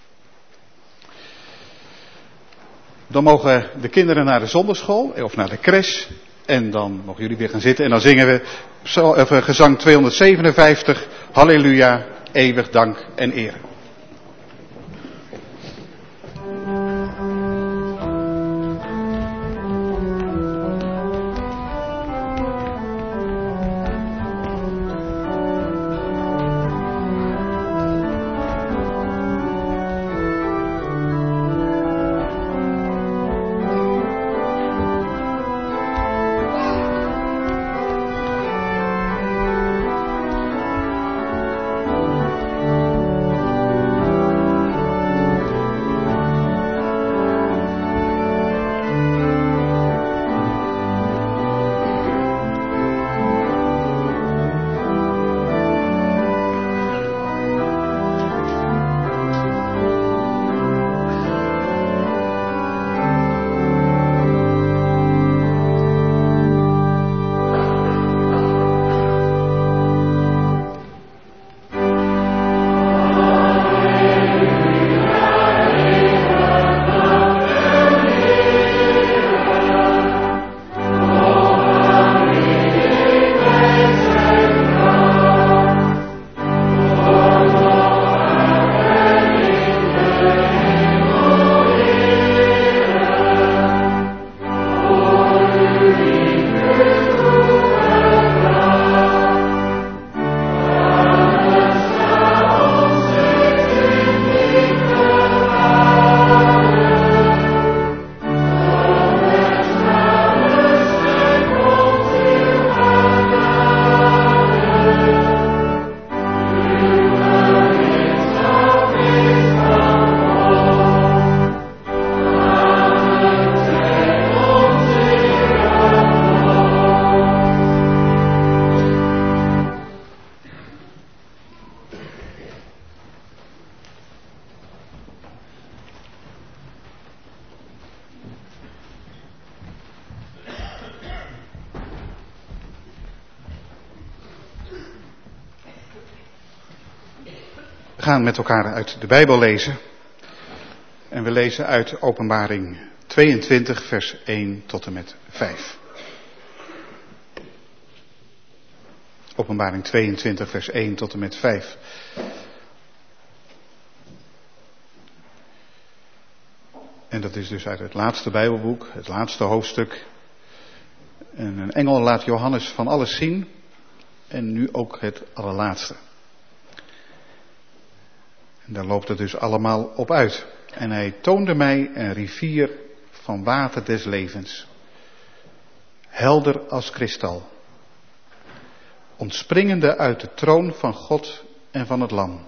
Dan mogen de kinderen naar de zonderschool of naar de crash. En dan mogen jullie weer gaan zitten. En dan zingen we gezang tweehonderdzevenenvijftig. Halleluja, eeuwig dank en eer. We gaan met elkaar uit de Bijbel lezen. En we lezen uit Openbaring tweeëntwintig, vers één tot en met vijf. Openbaring tweeëntwintig, vers één tot en met vijf. En dat is dus uit het laatste Bijbelboek, het laatste hoofdstuk. En een engel laat Johannes van alles zien. En nu ook het allerlaatste. En daar loopt het dus allemaal op uit. En hij toonde mij een rivier van water des levens. Helder als kristal. Ontspringende uit de troon van God en van het Lam.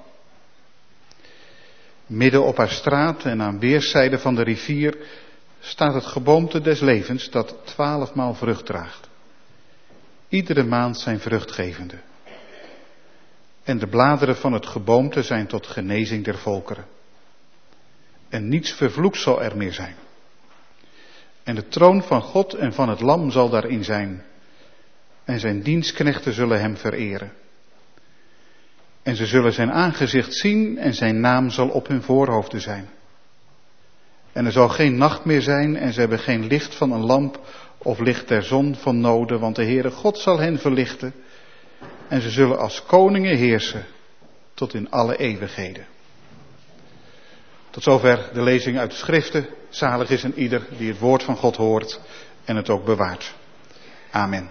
Midden op haar straat en aan weerszijden van de rivier staat het geboomte des levens dat twaalfmaal vrucht draagt. Iedere maand zijn vruchtgevende. En de bladeren van het geboomte zijn tot genezing der volkeren. En niets vervloekt zal er meer zijn. En de troon van God en van het Lam zal daarin zijn. En zijn dienstknechten zullen hem vereren. En ze zullen zijn aangezicht zien en zijn naam zal op hun voorhoofden zijn. En er zal geen nacht meer zijn en ze hebben geen licht van een lamp of licht der zon van noden, want de Heere God zal hen verlichten. En ze zullen als koningen heersen tot in alle eeuwigheden. Tot zover de lezing uit de schriften. Zalig is een ieder die het woord van God hoort en het ook bewaart. Amen.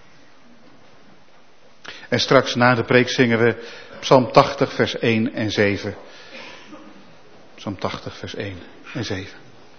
En straks na de preek zingen we Psalm tachtig vers één en zeven. Psalm tachtig vers één en zeven.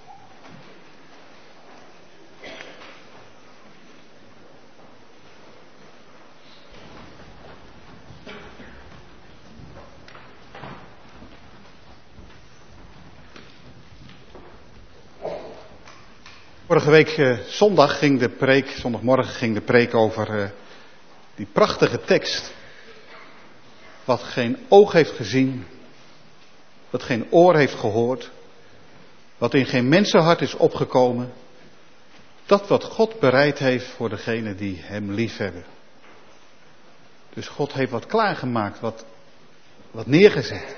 Vorige week eh, zondag ging de preek, zondagmorgen ging de preek over eh, die prachtige tekst. Wat geen oog heeft gezien, wat geen oor heeft gehoord, wat in geen mensenhart is opgekomen. Dat wat God bereid heeft voor degenen die hem lief hebben. Dus God heeft wat klaargemaakt, wat, wat neergezet.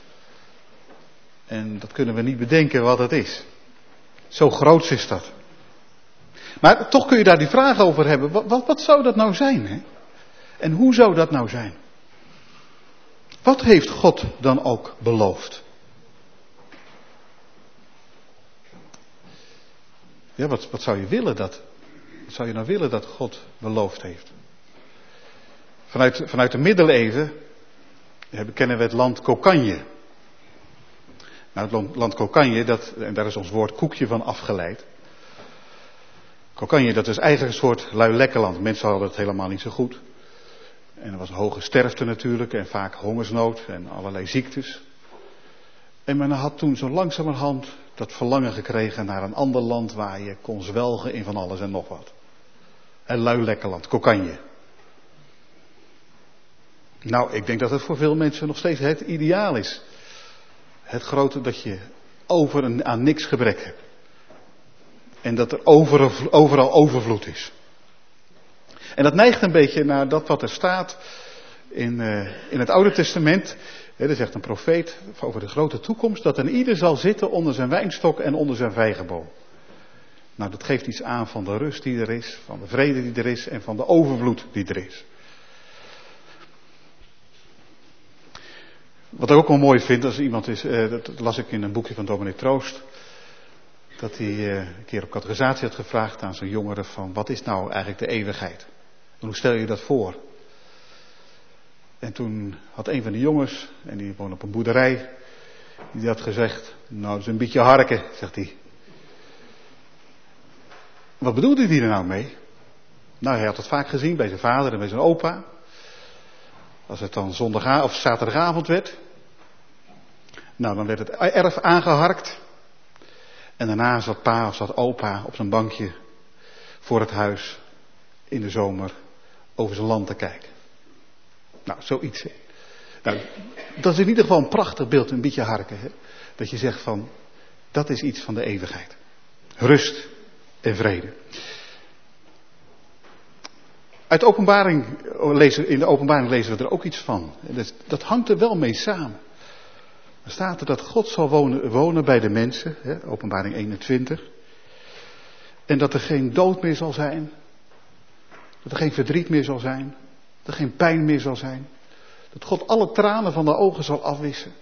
En dat kunnen we niet bedenken wat het is. Zo groots is dat. Maar toch kun je daar die vraag over hebben. Wat, wat, wat zou dat nou zijn? Hè? En hoe zou dat nou zijn? Wat heeft God dan ook beloofd? Ja, wat, wat zou je willen dat? Wat zou je nou willen dat God beloofd heeft? Vanuit, vanuit de middeleeuwen kennen we het land Kokanje. Nou, het land, land Kokanje, dat, en daar is ons woord koekje van afgeleid. Kokanje, dat is eigenlijk een soort lui-lekkerland. Mensen hadden het helemaal niet zo goed. En er was hoge sterfte natuurlijk en vaak hongersnood en allerlei ziektes. En men had toen zo langzamerhand dat verlangen gekregen naar een ander land waar je kon zwelgen in van alles en nog wat. Een lui-lekkerland, Kokanje. Nou, ik denk dat het voor veel mensen nog steeds het ideaal is. Het grote dat je over en aan niks gebrek hebt. En dat er overal, overal overvloed is. En dat neigt een beetje naar dat wat er staat in, uh, in het Oude Testament. He, er zegt een profeet over de grote toekomst. Dat een ieder zal zitten onder zijn wijnstok en onder zijn vijgenboom. Nou, dat geeft iets aan van de rust die er is. Van de vrede die er is. En van de overvloed die er is. Wat ik ook wel mooi vind als iemand is. Uh, dat las ik in een boekje van dominee Troost. Dat hij uh, een keer op catechisatie had gevraagd aan zijn jongeren van wat is nou eigenlijk de eeuwigheid? En hoe stel je dat voor? En toen had een van de jongens, en die woonde op een boerderij, die had gezegd, nou dat is een beetje harken, zegt hij. Wat bedoelde hij er nou mee? Nou, hij had het vaak gezien bij zijn vader en bij zijn opa. Als het dan zondag of zaterdagavond werd. Nou, dan werd het erf aangeharkt. En daarna zat pa of zat opa op zijn bankje voor het huis in de zomer over zijn land te kijken. Nou, zoiets. Hè. Nou, dat is in ieder geval een prachtig beeld, een beetje harken. Hè. Dat je zegt van, dat is iets van de eeuwigheid. Rust en vrede. Uit de openbaring, in de openbaring lezen we er ook iets van. Dat, dat hangt er wel mee samen. Dan staat er dat God zal wonen, wonen bij de mensen, hè, Openbaring eenentwintig. En dat er geen dood meer zal zijn. Dat er geen verdriet meer zal zijn. Dat er geen pijn meer zal zijn. Dat God alle tranen van de ogen zal afwissen.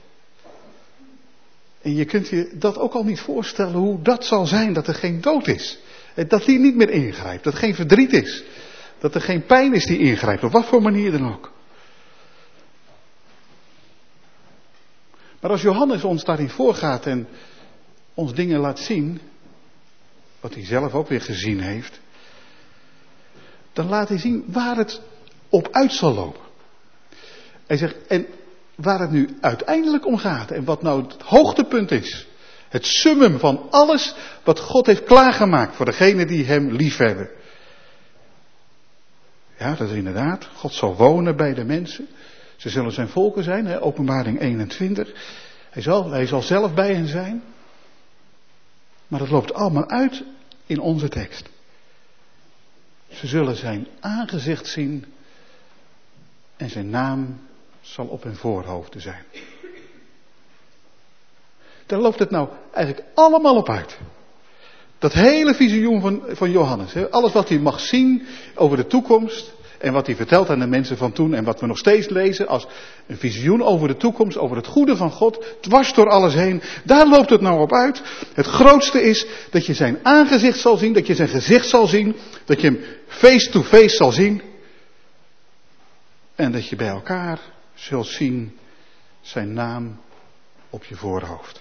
En je kunt je dat ook al niet voorstellen hoe dat zal zijn, dat er geen dood is. Dat die niet meer ingrijpt, dat er geen verdriet is. Dat er geen pijn is die ingrijpt, op wat voor manier dan ook. Maar als Johannes ons daarin voorgaat en ons dingen laat zien, wat hij zelf ook weer gezien heeft, dan laat hij zien waar het op uit zal lopen. Hij zegt, en waar het nu uiteindelijk om gaat en wat nou het hoogtepunt is, het summum van alles wat God heeft klaargemaakt voor degenen die hem liefhebben. Ja, dat is inderdaad, God zal wonen bij de mensen. Ze zullen zijn volken zijn, hè, Openbaring eenentwintig. Hij zal, hij zal zelf bij hen zijn. Maar het loopt allemaal uit in onze tekst. Ze zullen zijn aangezicht zien en zijn naam zal op hun voorhoofden zijn. Daar loopt het nou eigenlijk allemaal op uit. Dat hele visioen van, van Johannes. Hè, alles wat hij mag zien over de toekomst. En wat hij vertelt aan de mensen van toen. En wat we nog steeds lezen als een visioen over de toekomst. Over het goede van God. Dwars door alles heen. Daar loopt het nou op uit. Het grootste is dat je zijn aangezicht zal zien. Dat je zijn gezicht zal zien. Dat je hem face to face zal zien. En dat je bij elkaar zult zien zijn naam op je voorhoofd.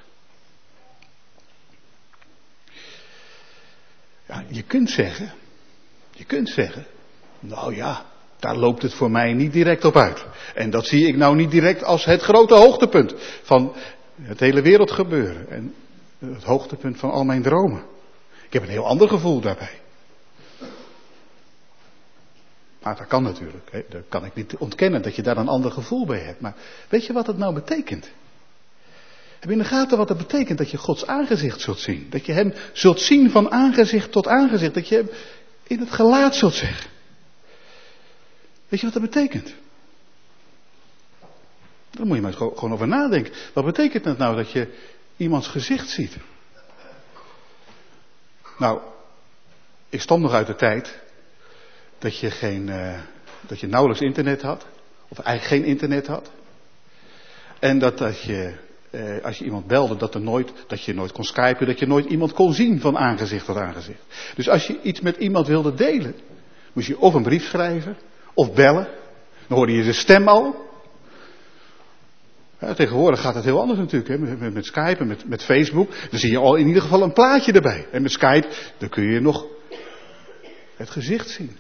Ja, je kunt zeggen, je kunt zeggen, nou ja, daar loopt het voor mij niet direct op uit. En dat zie ik nou niet direct als het grote hoogtepunt van het hele wereldgebeuren. En het hoogtepunt van al mijn dromen. Ik heb een heel ander gevoel daarbij. Maar dat kan natuurlijk, hè. Dat kan ik niet ontkennen dat je daar een ander gevoel bij hebt. Maar weet je wat het nou betekent? Heb je in de gaten wat het betekent dat je Gods aangezicht zult zien? Dat je hem zult zien van aangezicht tot aangezicht. Dat je hem in het gelaat zult zeggen. Weet je wat dat betekent? Daar moet je maar eens gewoon over nadenken. Wat betekent het nou dat je iemands gezicht ziet? Nou, ik stam nog uit de tijd dat je, geen, uh, dat je nauwelijks internet had. Of eigenlijk geen internet had. En dat, dat je... Uh, als je iemand belde, dat, er nooit, dat je nooit kon skypen, dat je nooit iemand kon zien van aangezicht tot aangezicht. Dus als je iets met iemand wilde delen, moest je of een brief schrijven, of bellen. Dan hoorde je de stem al. Ja, tegenwoordig gaat het heel anders natuurlijk, hè? Met, met, met Skype en met, met Facebook. Dan zie je al in ieder geval een plaatje erbij. En met Skype, dan kun je nog het gezicht zien.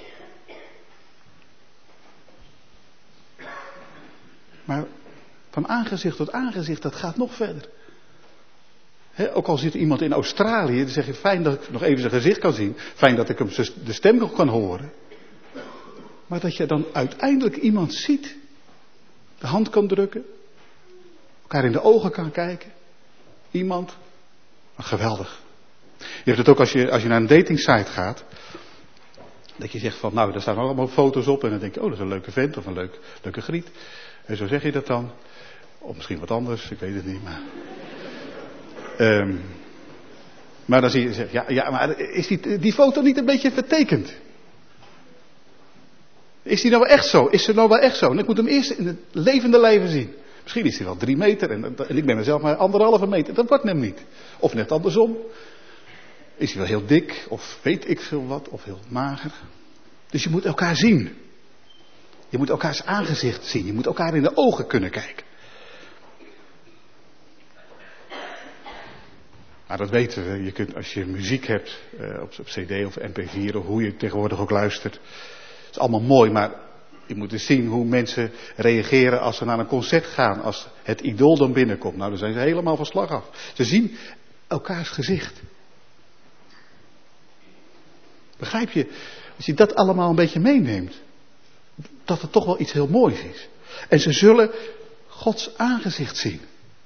Maar van aangezicht tot aangezicht, dat gaat nog verder. He, ook al zit iemand in Australië, dan zeg je fijn dat ik nog even zijn gezicht kan zien. Fijn dat ik hem de stem nog kan horen. Maar dat je dan uiteindelijk iemand ziet. De hand kan drukken. Elkaar in de ogen kan kijken. Iemand. Geweldig. Je hebt het ook als je, als je naar een datingsite gaat. Dat je zegt van nou, daar staan allemaal foto's op. En dan denk je, oh dat is een leuke vent of een leuk, leuke griet. En zo zeg je dat dan. Of misschien wat anders, ik weet het niet. Maar, um, maar dan zie je, ja, ja maar is die, die foto niet een beetje vertekend? Is die nou wel echt zo? Is ze nou wel echt zo? En ik moet hem eerst in het levende lijven zien. Misschien is hij wel drie meter en, en ik ben er zelf maar anderhalve meter. Dat wordt hem niet. Of net andersom. Is hij wel heel dik of weet ik veel wat of heel mager. Dus je moet elkaar zien. Je moet elkaars aangezicht zien. Je moet elkaar in de ogen kunnen kijken. Maar dat weten we. Je kunt, als je muziek hebt uh, op, op cd of M P vier of hoe je tegenwoordig ook luistert. Het is allemaal mooi, maar je moet eens zien hoe mensen reageren als ze naar een concert gaan. Als het idool dan binnenkomt. Nou, dan zijn ze helemaal van slag af. Ze zien elkaars gezicht. Begrijp je? Als je dat allemaal een beetje meeneemt. Dat het toch wel iets heel moois is. En ze zullen Gods aangezicht zien.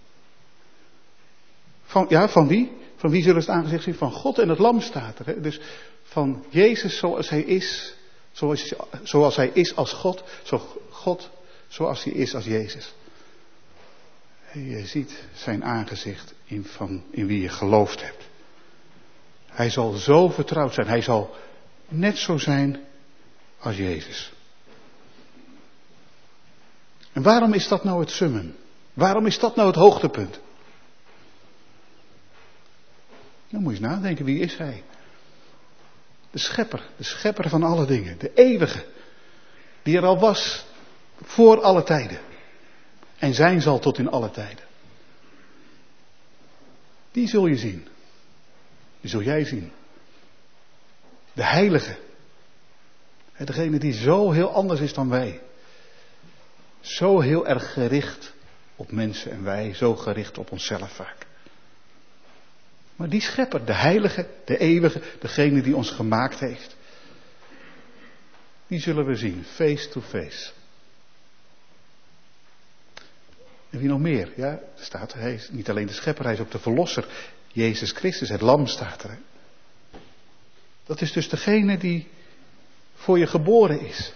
Van, ja, van wie? Van wie zullen ze het aangezicht zien? Van God en het lam staat er. Hè? Dus van Jezus zoals hij is. Zoals, zoals hij is als God. Zo God zoals hij is als Jezus. Je ziet zijn aangezicht in, van, in wie je geloofd hebt. Hij zal zo vertrouwd zijn. Hij zal net zo zijn als Jezus. En waarom is dat nou het summum? Waarom is dat nou het hoogtepunt? Dan moet je eens nadenken, wie is hij? De schepper, de schepper van alle dingen. De eeuwige. Die er al was voor alle tijden. En zijn zal tot in alle tijden. Die zul je zien. Die zul jij zien. De heilige. Degene die zo heel anders is dan wij. Zo heel erg gericht op mensen en wij zo gericht op onszelf vaak. Maar die schepper, de heilige, de eeuwige, degene die ons gemaakt heeft. Die zullen we zien, face to face. En wie nog meer? Ja, er staat, hij is niet alleen de schepper, hij is ook de verlosser. Jezus Christus, het lam staat er. Hè? Dat is dus degene die voor je geboren is.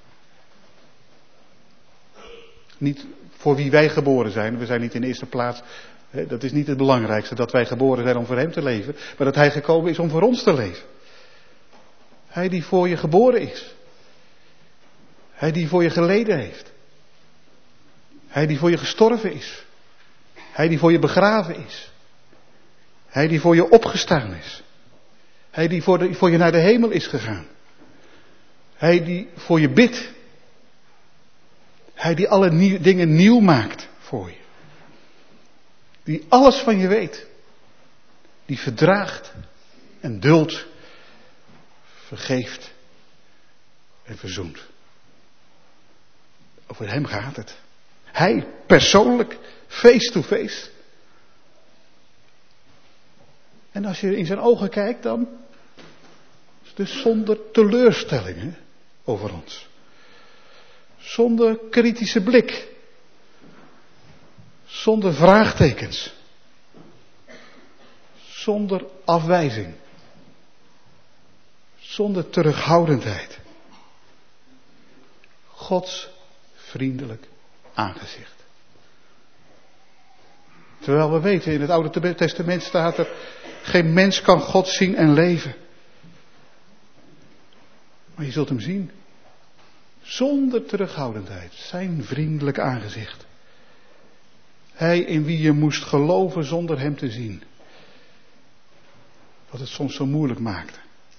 Niet voor wie wij geboren zijn. We zijn niet in de eerste plaats. Hè, dat is niet het belangrijkste dat wij geboren zijn om voor hem te leven. Maar dat hij gekomen is om voor ons te leven. Hij die voor je geboren is. Hij die voor je geleden heeft. Hij die voor je gestorven is. Hij die voor je begraven is. Hij die voor je opgestaan is. Hij die voor, de, voor je naar de hemel is gegaan. Hij die voor je bidt. Hij die alle nieuw, dingen nieuw maakt voor je. Die alles van je weet. Die verdraagt en duldt. Vergeeft en verzoent. Over hem gaat het. Hij persoonlijk, face to face. En als je in zijn ogen kijkt dan, dus zonder teleurstellingen over ons. Zonder kritische blik. Zonder vraagtekens. Zonder afwijzing. Zonder terughoudendheid. Gods vriendelijk aangezicht. Terwijl we weten, in het Oude Testament staat er, geen mens kan God zien en leven. Maar je zult hem zien. Zonder terughoudendheid. Zijn vriendelijk aangezicht. Hij in wie je moest geloven zonder hem te zien. Wat het soms zo moeilijk maakte.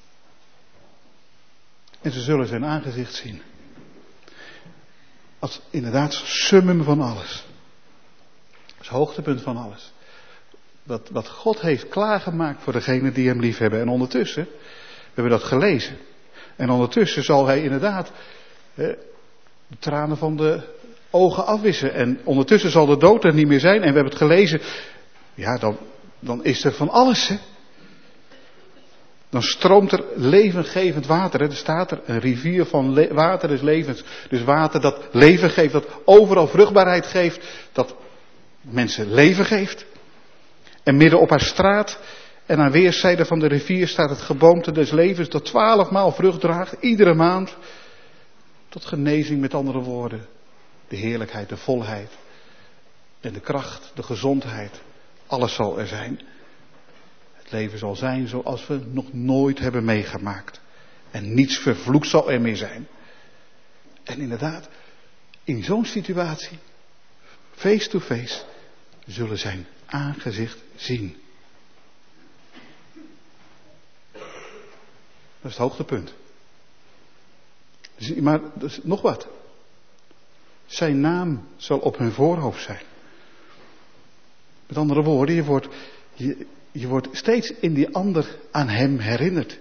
En ze zullen zijn aangezicht zien. Als inderdaad summum van alles. Als hoogtepunt van alles. Wat, wat God heeft klaargemaakt voor degenen die hem lief hebben. En ondertussen, we hebben dat gelezen. En ondertussen zal hij inderdaad hè, de tranen van de ogen afwissen. En ondertussen zal de dood er niet meer zijn. En we hebben het gelezen. Ja, dan, dan is er van alles. Hè. Dan stroomt er levengevend water. Hè. Er staat er een rivier van le- water des levens. Dus water dat leven geeft. Dat overal vruchtbaarheid geeft. Dat mensen leven geeft. En midden op haar straat en aan weerszijden van de rivier staat het geboomte des levens dat twaalfmaal vrucht draagt, iedere maand. Tot genezing, met andere woorden. De heerlijkheid, de volheid en de kracht, de gezondheid. Alles zal er zijn. Het leven zal zijn zoals we nog nooit hebben meegemaakt. En niets vervloekt zal er meer zijn. En inderdaad, in zo'n situatie, face to face, zullen zijn aangezicht zien. Dat is het hoogtepunt. Maar dus nog wat. Zijn naam zal op hun voorhoofd zijn. Met andere woorden, je wordt, je, je wordt steeds in die ander aan hem herinnerd.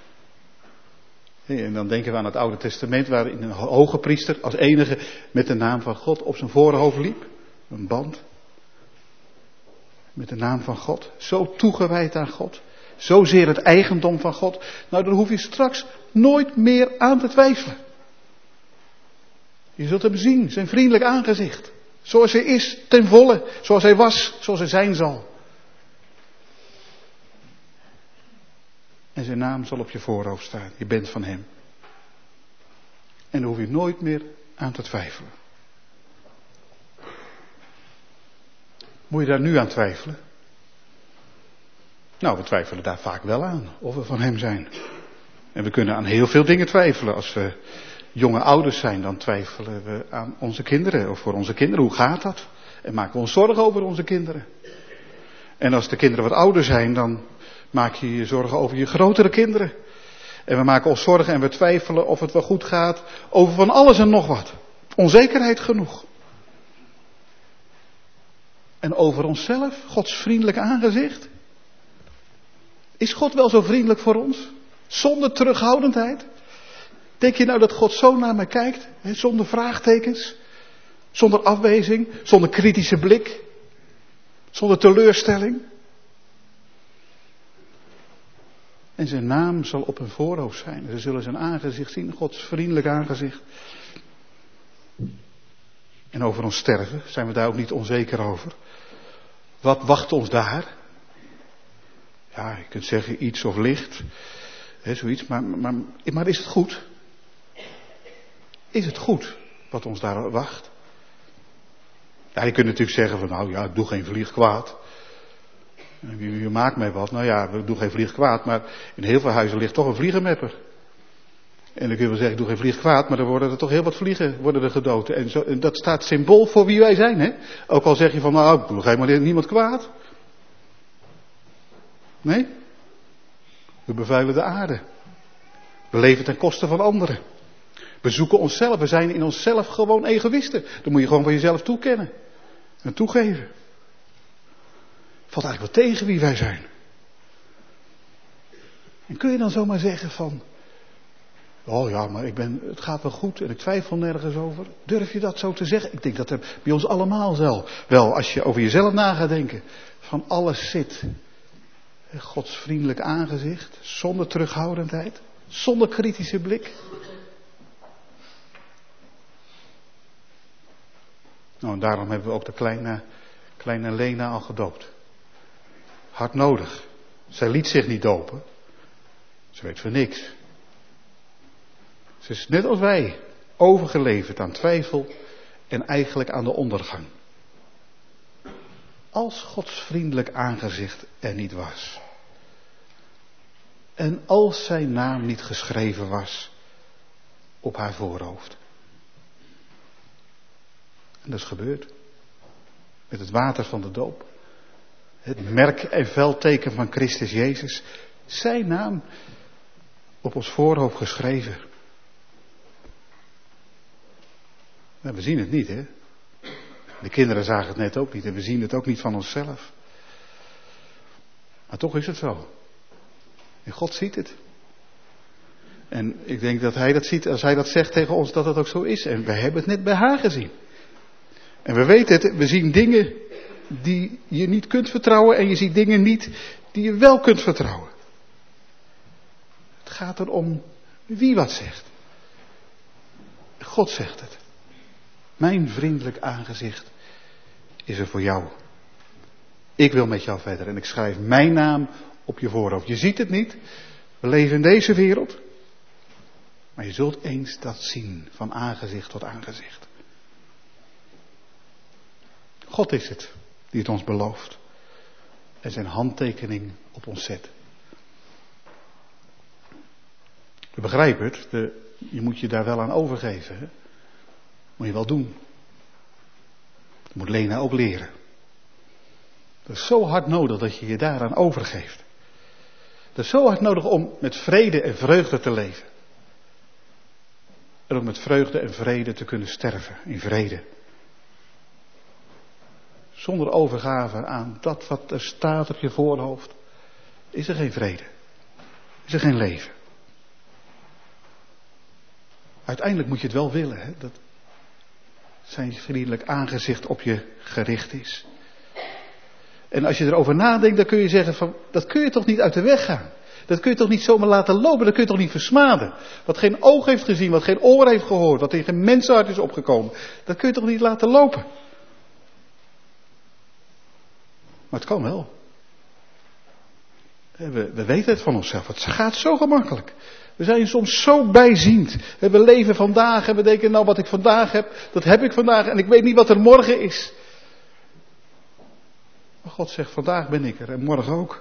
En dan denken we aan het Oude Testament, waarin een hoge priester als enige met de naam van God op zijn voorhoofd liep. Een band. Met de naam van God. Zo toegewijd aan God. Zozeer het eigendom van God. Nou, dan hoef je straks nooit meer aan te twijfelen. Je zult hem zien, zijn vriendelijk aangezicht. Zoals hij is, ten volle. Zoals hij was, zoals hij zijn zal. En zijn naam zal op je voorhoofd staan. Je bent van hem. En daar hoef je nooit meer aan te twijfelen. Moet je daar nu aan twijfelen? Nou, we twijfelen daar vaak wel aan, of we van hem zijn. En we kunnen aan heel veel dingen twijfelen. Als we jonge ouders zijn, dan twijfelen we aan onze kinderen, of voor onze kinderen. Hoe gaat dat? En maken we ons zorgen over onze kinderen. En als de kinderen wat ouder zijn, dan maak je je zorgen over je grotere kinderen. En we maken ons zorgen en we twijfelen of het wel goed gaat over van alles en nog wat. Onzekerheid genoeg. En over onszelf, Gods vriendelijke aangezicht. Is God wel zo vriendelijk voor ons? Zonder terughoudendheid? Denk je nou dat God zo naar mij kijkt? Hè, zonder vraagtekens? Zonder afwijzing? Zonder kritische blik? Zonder teleurstelling? En zijn naam zal op hun voorhoofd zijn. Ze zullen zijn aangezicht zien, Gods vriendelijk aangezicht. En over ons sterven, zijn we daar ook niet onzeker over? Wat wacht ons daar? Ja, je kunt zeggen iets of licht, hè, zoiets, maar, maar, maar is het goed? Is het goed wat ons daar wacht? Ja, je kunt natuurlijk zeggen van, nou ja, ik doe geen vlieg kwaad. Je, je maakt mij wat, nou ja, ik doe geen vlieg kwaad, maar in heel veel huizen ligt toch een vliegenmepper. En dan kun je wel zeggen, ik doe geen vlieg kwaad, maar dan worden er toch heel wat vliegen worden er gedood. En, zo, en dat staat symbool voor wie wij zijn, hè? Ook al zeg je van, nou, ik doe helemaal niemand kwaad. Nee? We bevuilen de aarde. We leven ten koste van anderen. We zoeken onszelf, we zijn in onszelf gewoon egoïsten. Dat moet je gewoon van jezelf toekennen. En toegeven. Valt eigenlijk wel tegen wie wij zijn. En kun je dan zomaar zeggen van, oh ja, maar ik ben, het gaat wel goed en ik twijfel nergens over. Durf je dat zo te zeggen? Ik denk dat er bij ons allemaal zo. Wel, als je over jezelf na gaat denken, van alles zit. Gods vriendelijk aangezicht, zonder terughoudendheid, zonder kritische blik. Nou, en daarom hebben we ook de kleine, kleine Lena al gedoopt. Hard nodig. Zij liet zich niet dopen. Ze weet voor niks. Ze is net als wij overgeleverd aan twijfel en eigenlijk aan de ondergang. Als Gods vriendelijk aangezicht er niet was. En als zijn naam niet geschreven was op haar voorhoofd. En dat is gebeurd. Met het water van de doop. Het merk en veldteken van Christus Jezus. Zijn naam op ons voorhoofd geschreven. Nou, we zien het niet, hè. De kinderen zagen het net ook niet en we zien het ook niet van onszelf. Maar toch is het zo. En God ziet het. En ik denk dat hij dat ziet, als hij dat zegt tegen ons, dat het ook zo is. En we hebben het net bij haar gezien. En we weten het, we zien dingen die je niet kunt vertrouwen en je ziet dingen niet die je wel kunt vertrouwen. Het gaat erom wie wat zegt. God zegt het. Mijn vriendelijk aangezicht is er voor jou. Ik wil met jou verder en ik schrijf mijn naam op je voorhoofd. Je ziet het niet. We leven in deze wereld. Maar je zult eens dat zien van aangezicht tot aangezicht. God is het die het ons belooft. En zijn handtekening op ons zet. We begrijpen het. De, je moet je daar wel aan overgeven. Hè? Moet je wel doen. Dat moet Lena ook leren. Dat is zo hard nodig dat je je daaraan overgeeft. Dat is zo hard nodig om met vrede en vreugde te leven. En ook met vreugde en vrede te kunnen sterven. In vrede. Zonder overgave aan dat wat er staat op je voorhoofd. Is er geen vrede. Is er geen leven. Uiteindelijk moet je het wel willen. Hè? Dat zijn vriendelijk aangezicht op je gericht is. En als je erover nadenkt, dan kun je zeggen van, dat kun je toch niet uit de weg gaan. Dat kun je toch niet zomaar laten lopen, dat kun je toch niet versmaden. Wat geen oog heeft gezien, wat geen oor heeft gehoord, wat in geen mensenhart is opgekomen. Dat kun je toch niet laten lopen. Maar het kan wel. We, we weten het van onszelf, het gaat zo gemakkelijk. We zijn soms zo bijziend. We leven vandaag en we denken, nou wat ik vandaag heb, dat heb ik vandaag en ik weet niet wat er morgen is. God zegt, vandaag ben ik er en morgen ook.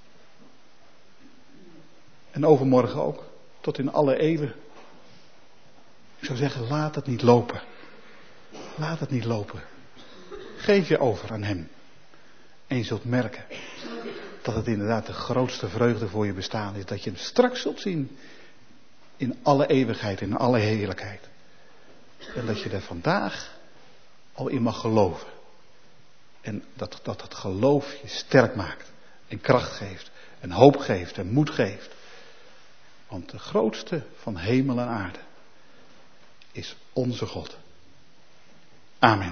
En overmorgen ook. Tot in alle eeuwen. Ik zou zeggen, laat het niet lopen. Laat het niet lopen. Geef je over aan hem. En je zult merken dat het inderdaad de grootste vreugde voor je bestaan is. Dat je hem straks zult zien in alle eeuwigheid, in alle heerlijkheid. En dat je er vandaag al in mag geloven. En dat, dat het geloof je sterk maakt. En kracht geeft. En hoop geeft. En moed geeft. Want de grootste van hemel en aarde is onze God. Amen.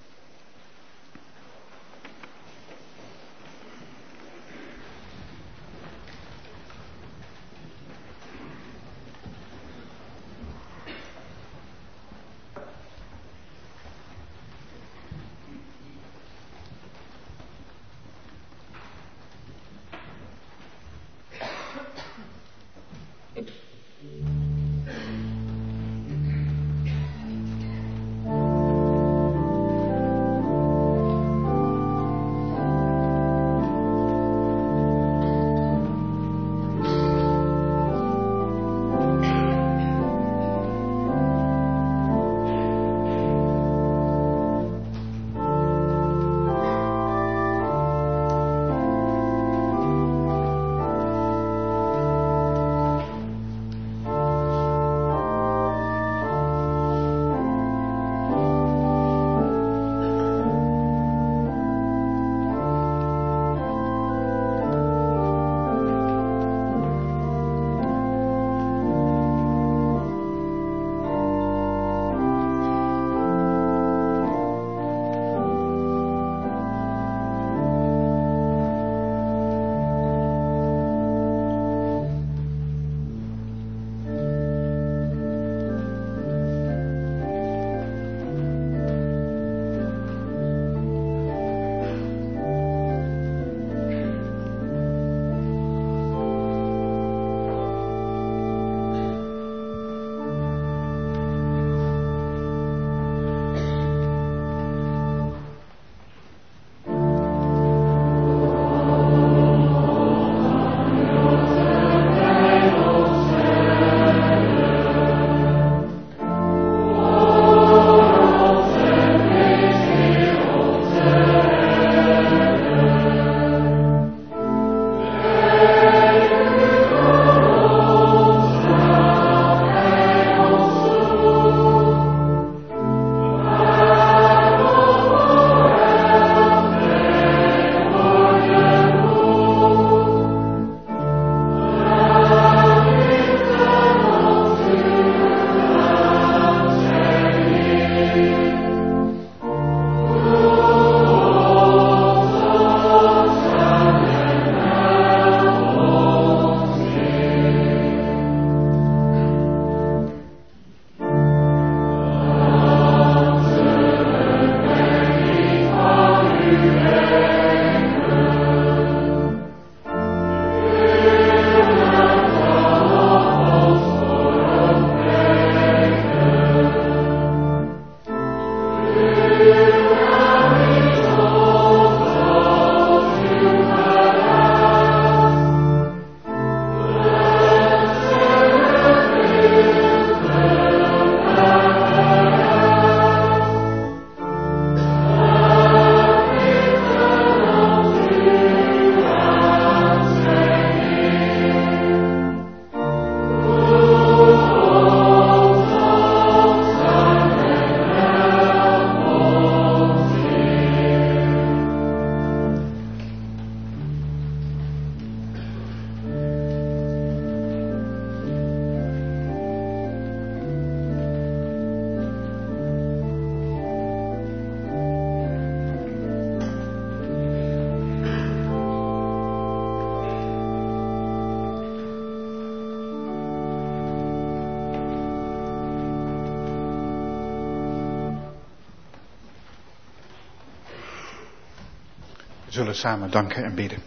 We zullen samen danken en bidden.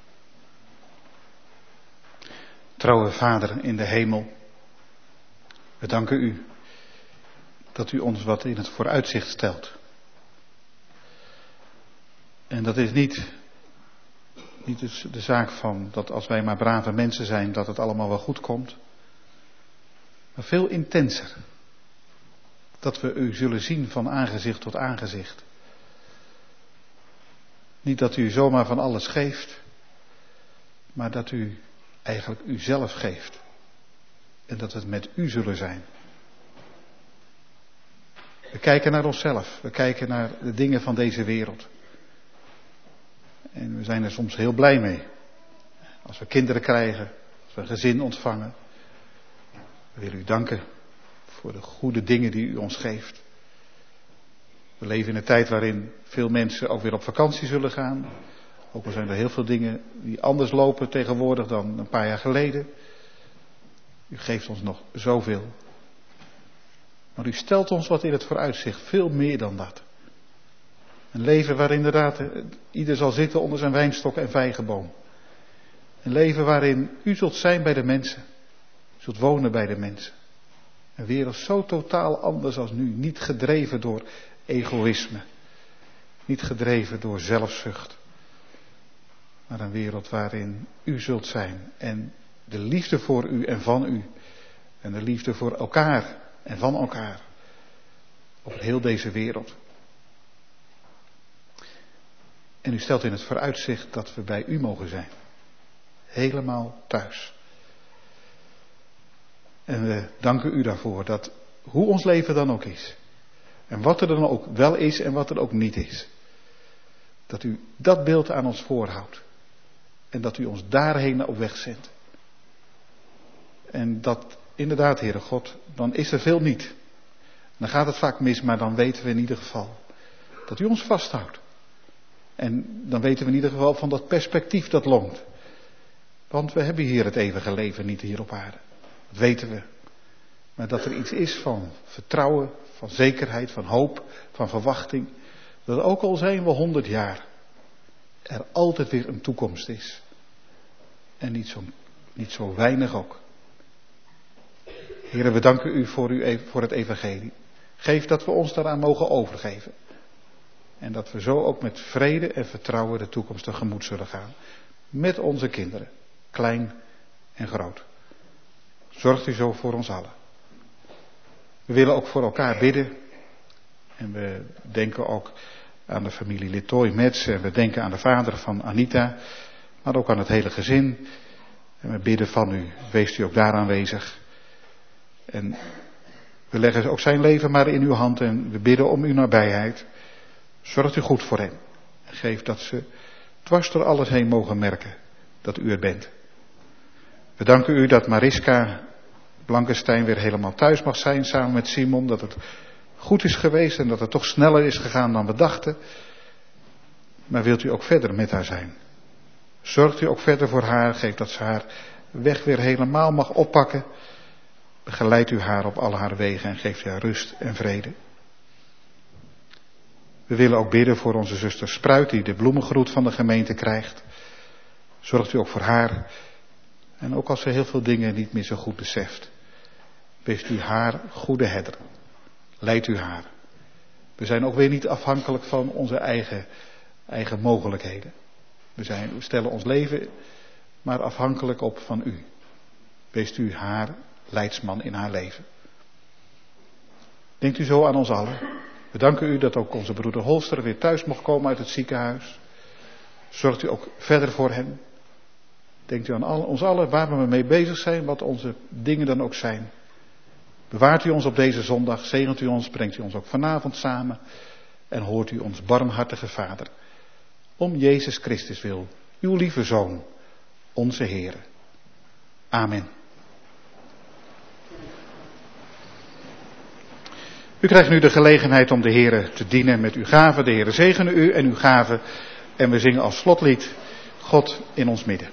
Trouwe Vader in de hemel, We danken u dat u ons wat in het vooruitzicht stelt. En dat is niet, niet de zaak van dat als wij maar brave mensen zijn, dat het allemaal wel goed komt. Maar veel intenser. Dat we u zullen zien van aangezicht tot aangezicht. Niet dat u zomaar van alles geeft, maar dat u eigenlijk uzelf geeft. En dat we het met u zullen zijn. We kijken naar onszelf. We kijken naar de dingen van deze wereld. En we zijn er soms heel blij mee. Als we kinderen krijgen. Als we een gezin ontvangen. We willen u danken voor de goede dingen die u ons geeft. We leven in een tijd waarin veel mensen ook weer op vakantie zullen gaan. Ook al zijn er heel veel dingen die anders lopen tegenwoordig dan een paar jaar geleden. U geeft ons nog zoveel. Maar u stelt ons wat in het vooruitzicht, veel meer dan dat. Een leven waar inderdaad ieder zal zitten onder zijn wijnstok en vijgenboom. Een leven waarin u zult zijn bij de mensen. U zult wonen bij de mensen. Een wereld zo totaal anders als nu. Niet gedreven door egoïsme. Niet gedreven door zelfzucht. Maar een wereld waarin u zult zijn. En de liefde voor u en van u. En de liefde voor elkaar en van elkaar. Op heel deze wereld. En u stelt in het vooruitzicht dat we bij u mogen zijn. Helemaal thuis. En we danken u daarvoor dat hoe ons leven dan ook is. En wat er dan ook wel is en wat er ook niet is. Dat u dat beeld aan ons voorhoudt. En dat u ons daarheen op weg zendt. En dat inderdaad, Heere God, dan is er veel niet. Dan gaat het vaak mis, maar dan weten we in ieder geval dat u ons vasthoudt. En dan weten we in ieder geval van dat perspectief dat loont. Want we hebben hier het eeuwige leven niet hier op aarde. Dat weten we. Maar dat er iets is van vertrouwen, van zekerheid, van hoop, van verwachting. Dat ook al zijn we honderd jaar, er altijd weer een toekomst is. En niet zo, niet zo weinig ook. Heren, we danken u voor, uw, voor het evangelie. Geef dat we ons daaraan mogen overgeven. En dat we zo ook met vrede en vertrouwen de toekomst tegemoet zullen gaan. Met onze kinderen, klein en groot. Zorgt u zo voor ons allen. We willen ook voor elkaar bidden. En we denken ook aan de familie Littoy Metz. En we denken aan de vader van Anita. Maar ook aan het hele gezin. En we bidden van u. Wees u ook daar aanwezig. En we leggen ook zijn leven maar in uw hand. En we bidden om uw nabijheid. Zorgt u goed voor hen. En geef dat ze dwars door alles heen mogen merken dat u er bent. We danken u dat Mariska Blankenstein weer helemaal thuis mag zijn samen met Simon. Dat het goed is geweest en dat het toch sneller is gegaan dan we dachten. Maar wilt u ook verder met haar zijn? Zorgt u ook verder voor haar. Geef dat ze haar weg weer helemaal mag oppakken. Begeleid u haar op al haar wegen en geeft haar rust en vrede. We willen ook bidden voor onze zuster Spruit die de bloemengroet van de gemeente krijgt. Zorgt u ook voor haar. En ook als ze heel veel dingen niet meer zo goed beseft. Wees u haar goede herder. Leidt u haar. We zijn ook weer niet afhankelijk van onze eigen, eigen mogelijkheden. We, zijn, we stellen ons leven maar afhankelijk op van u. Wees u haar leidsman in haar leven. Denkt u zo aan ons allen. We danken u dat ook onze broeder Holster weer thuis mocht komen uit het ziekenhuis. Zorgt u ook verder voor hem. Denkt u aan al, ons allen waar we mee bezig zijn, wat onze dingen dan ook zijn. Bewaart u ons op deze zondag, zegent u ons, brengt u ons ook vanavond samen. En hoort u ons barmhartige Vader. Om Jezus Christus wil, uw lieve Zoon, onze Heere. Amen. U krijgt nu de gelegenheid om de Heere te dienen met uw gave. De Heere zegene u en uw gave. En we zingen als slotlied God in ons midden.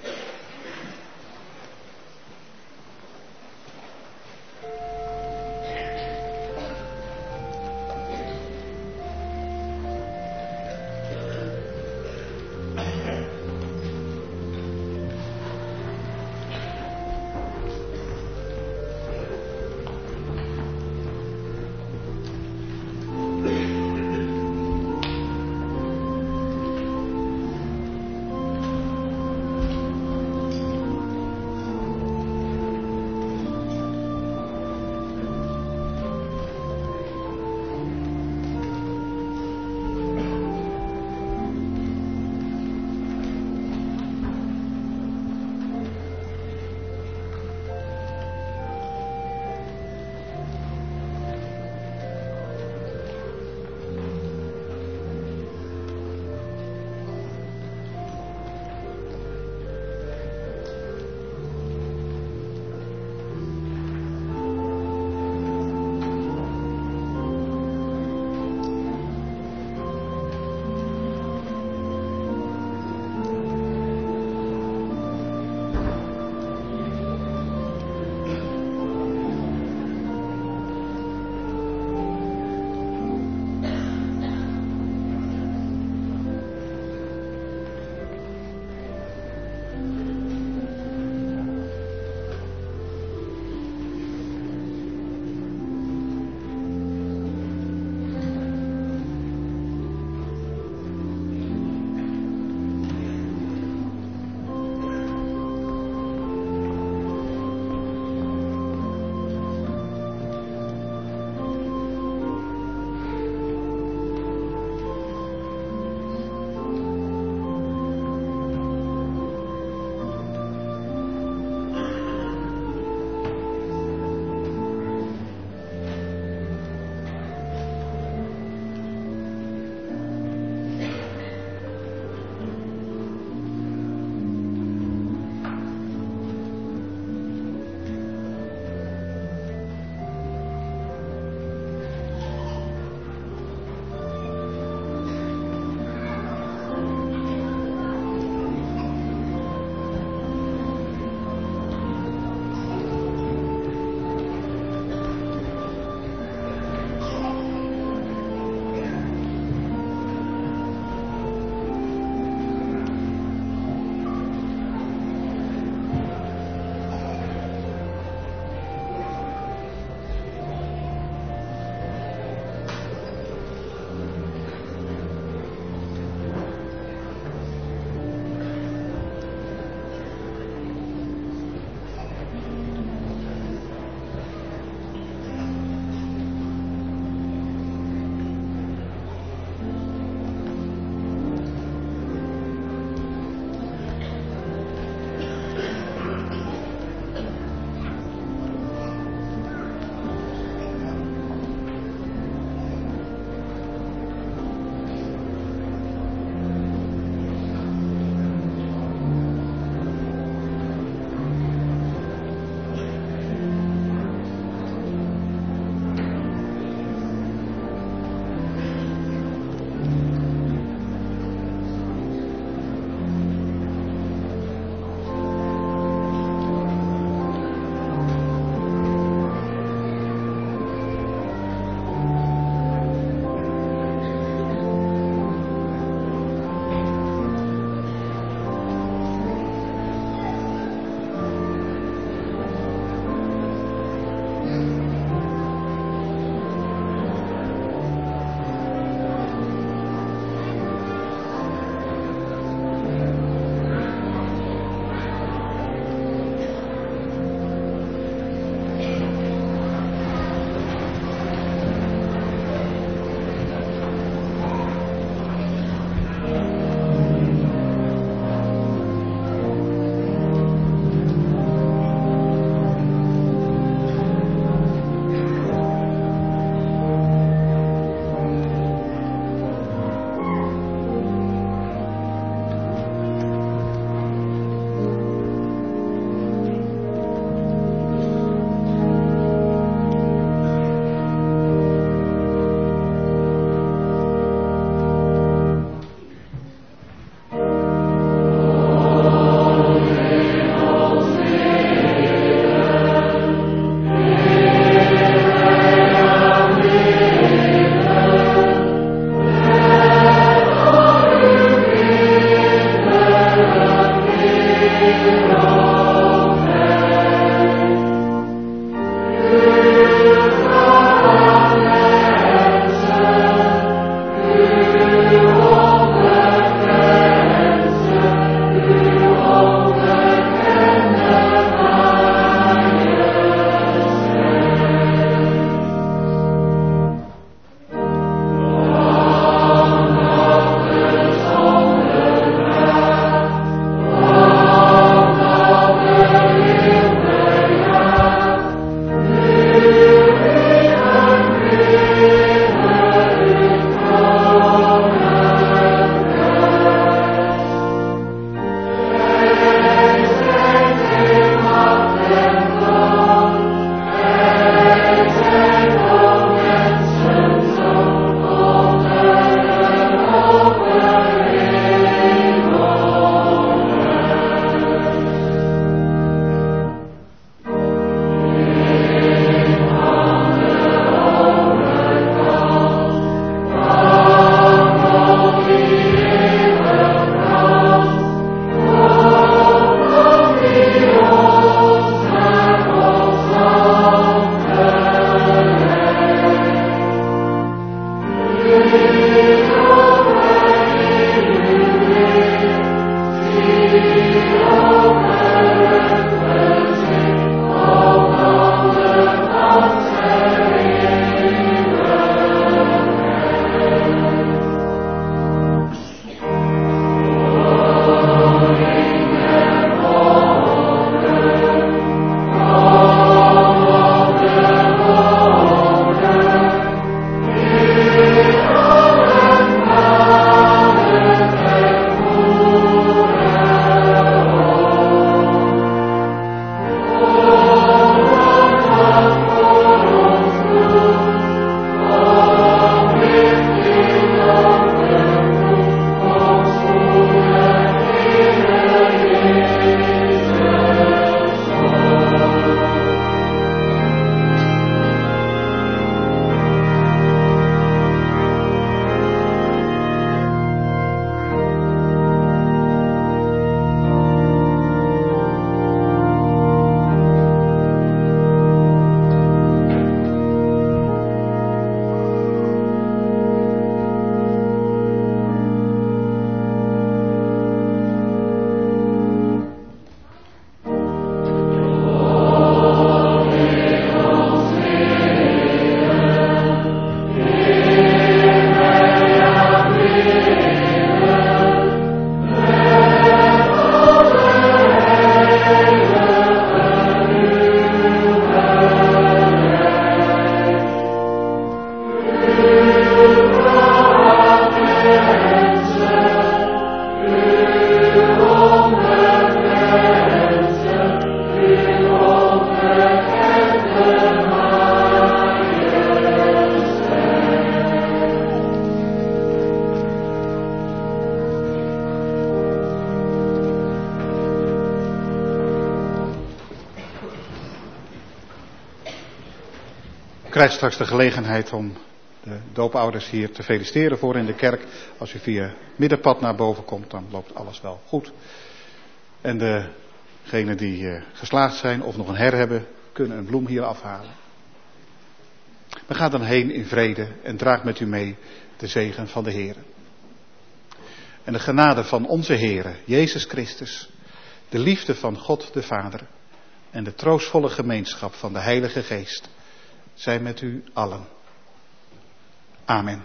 krijgt straks de gelegenheid om de doopouders hier te feliciteren voor in de kerk. Als u via het middenpad naar boven komt, dan loopt alles wel goed. En degenen die uh, geslaagd zijn of nog een her hebben, kunnen een bloem hier afhalen. We gaan dan heen in vrede en draagt met u mee de zegen van de Heer. En de genade van onze Heer, Jezus Christus, de liefde van God de Vader en de troostvolle gemeenschap van de Heilige Geest zijn met u allen. Amen.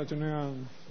sluiten nu aan.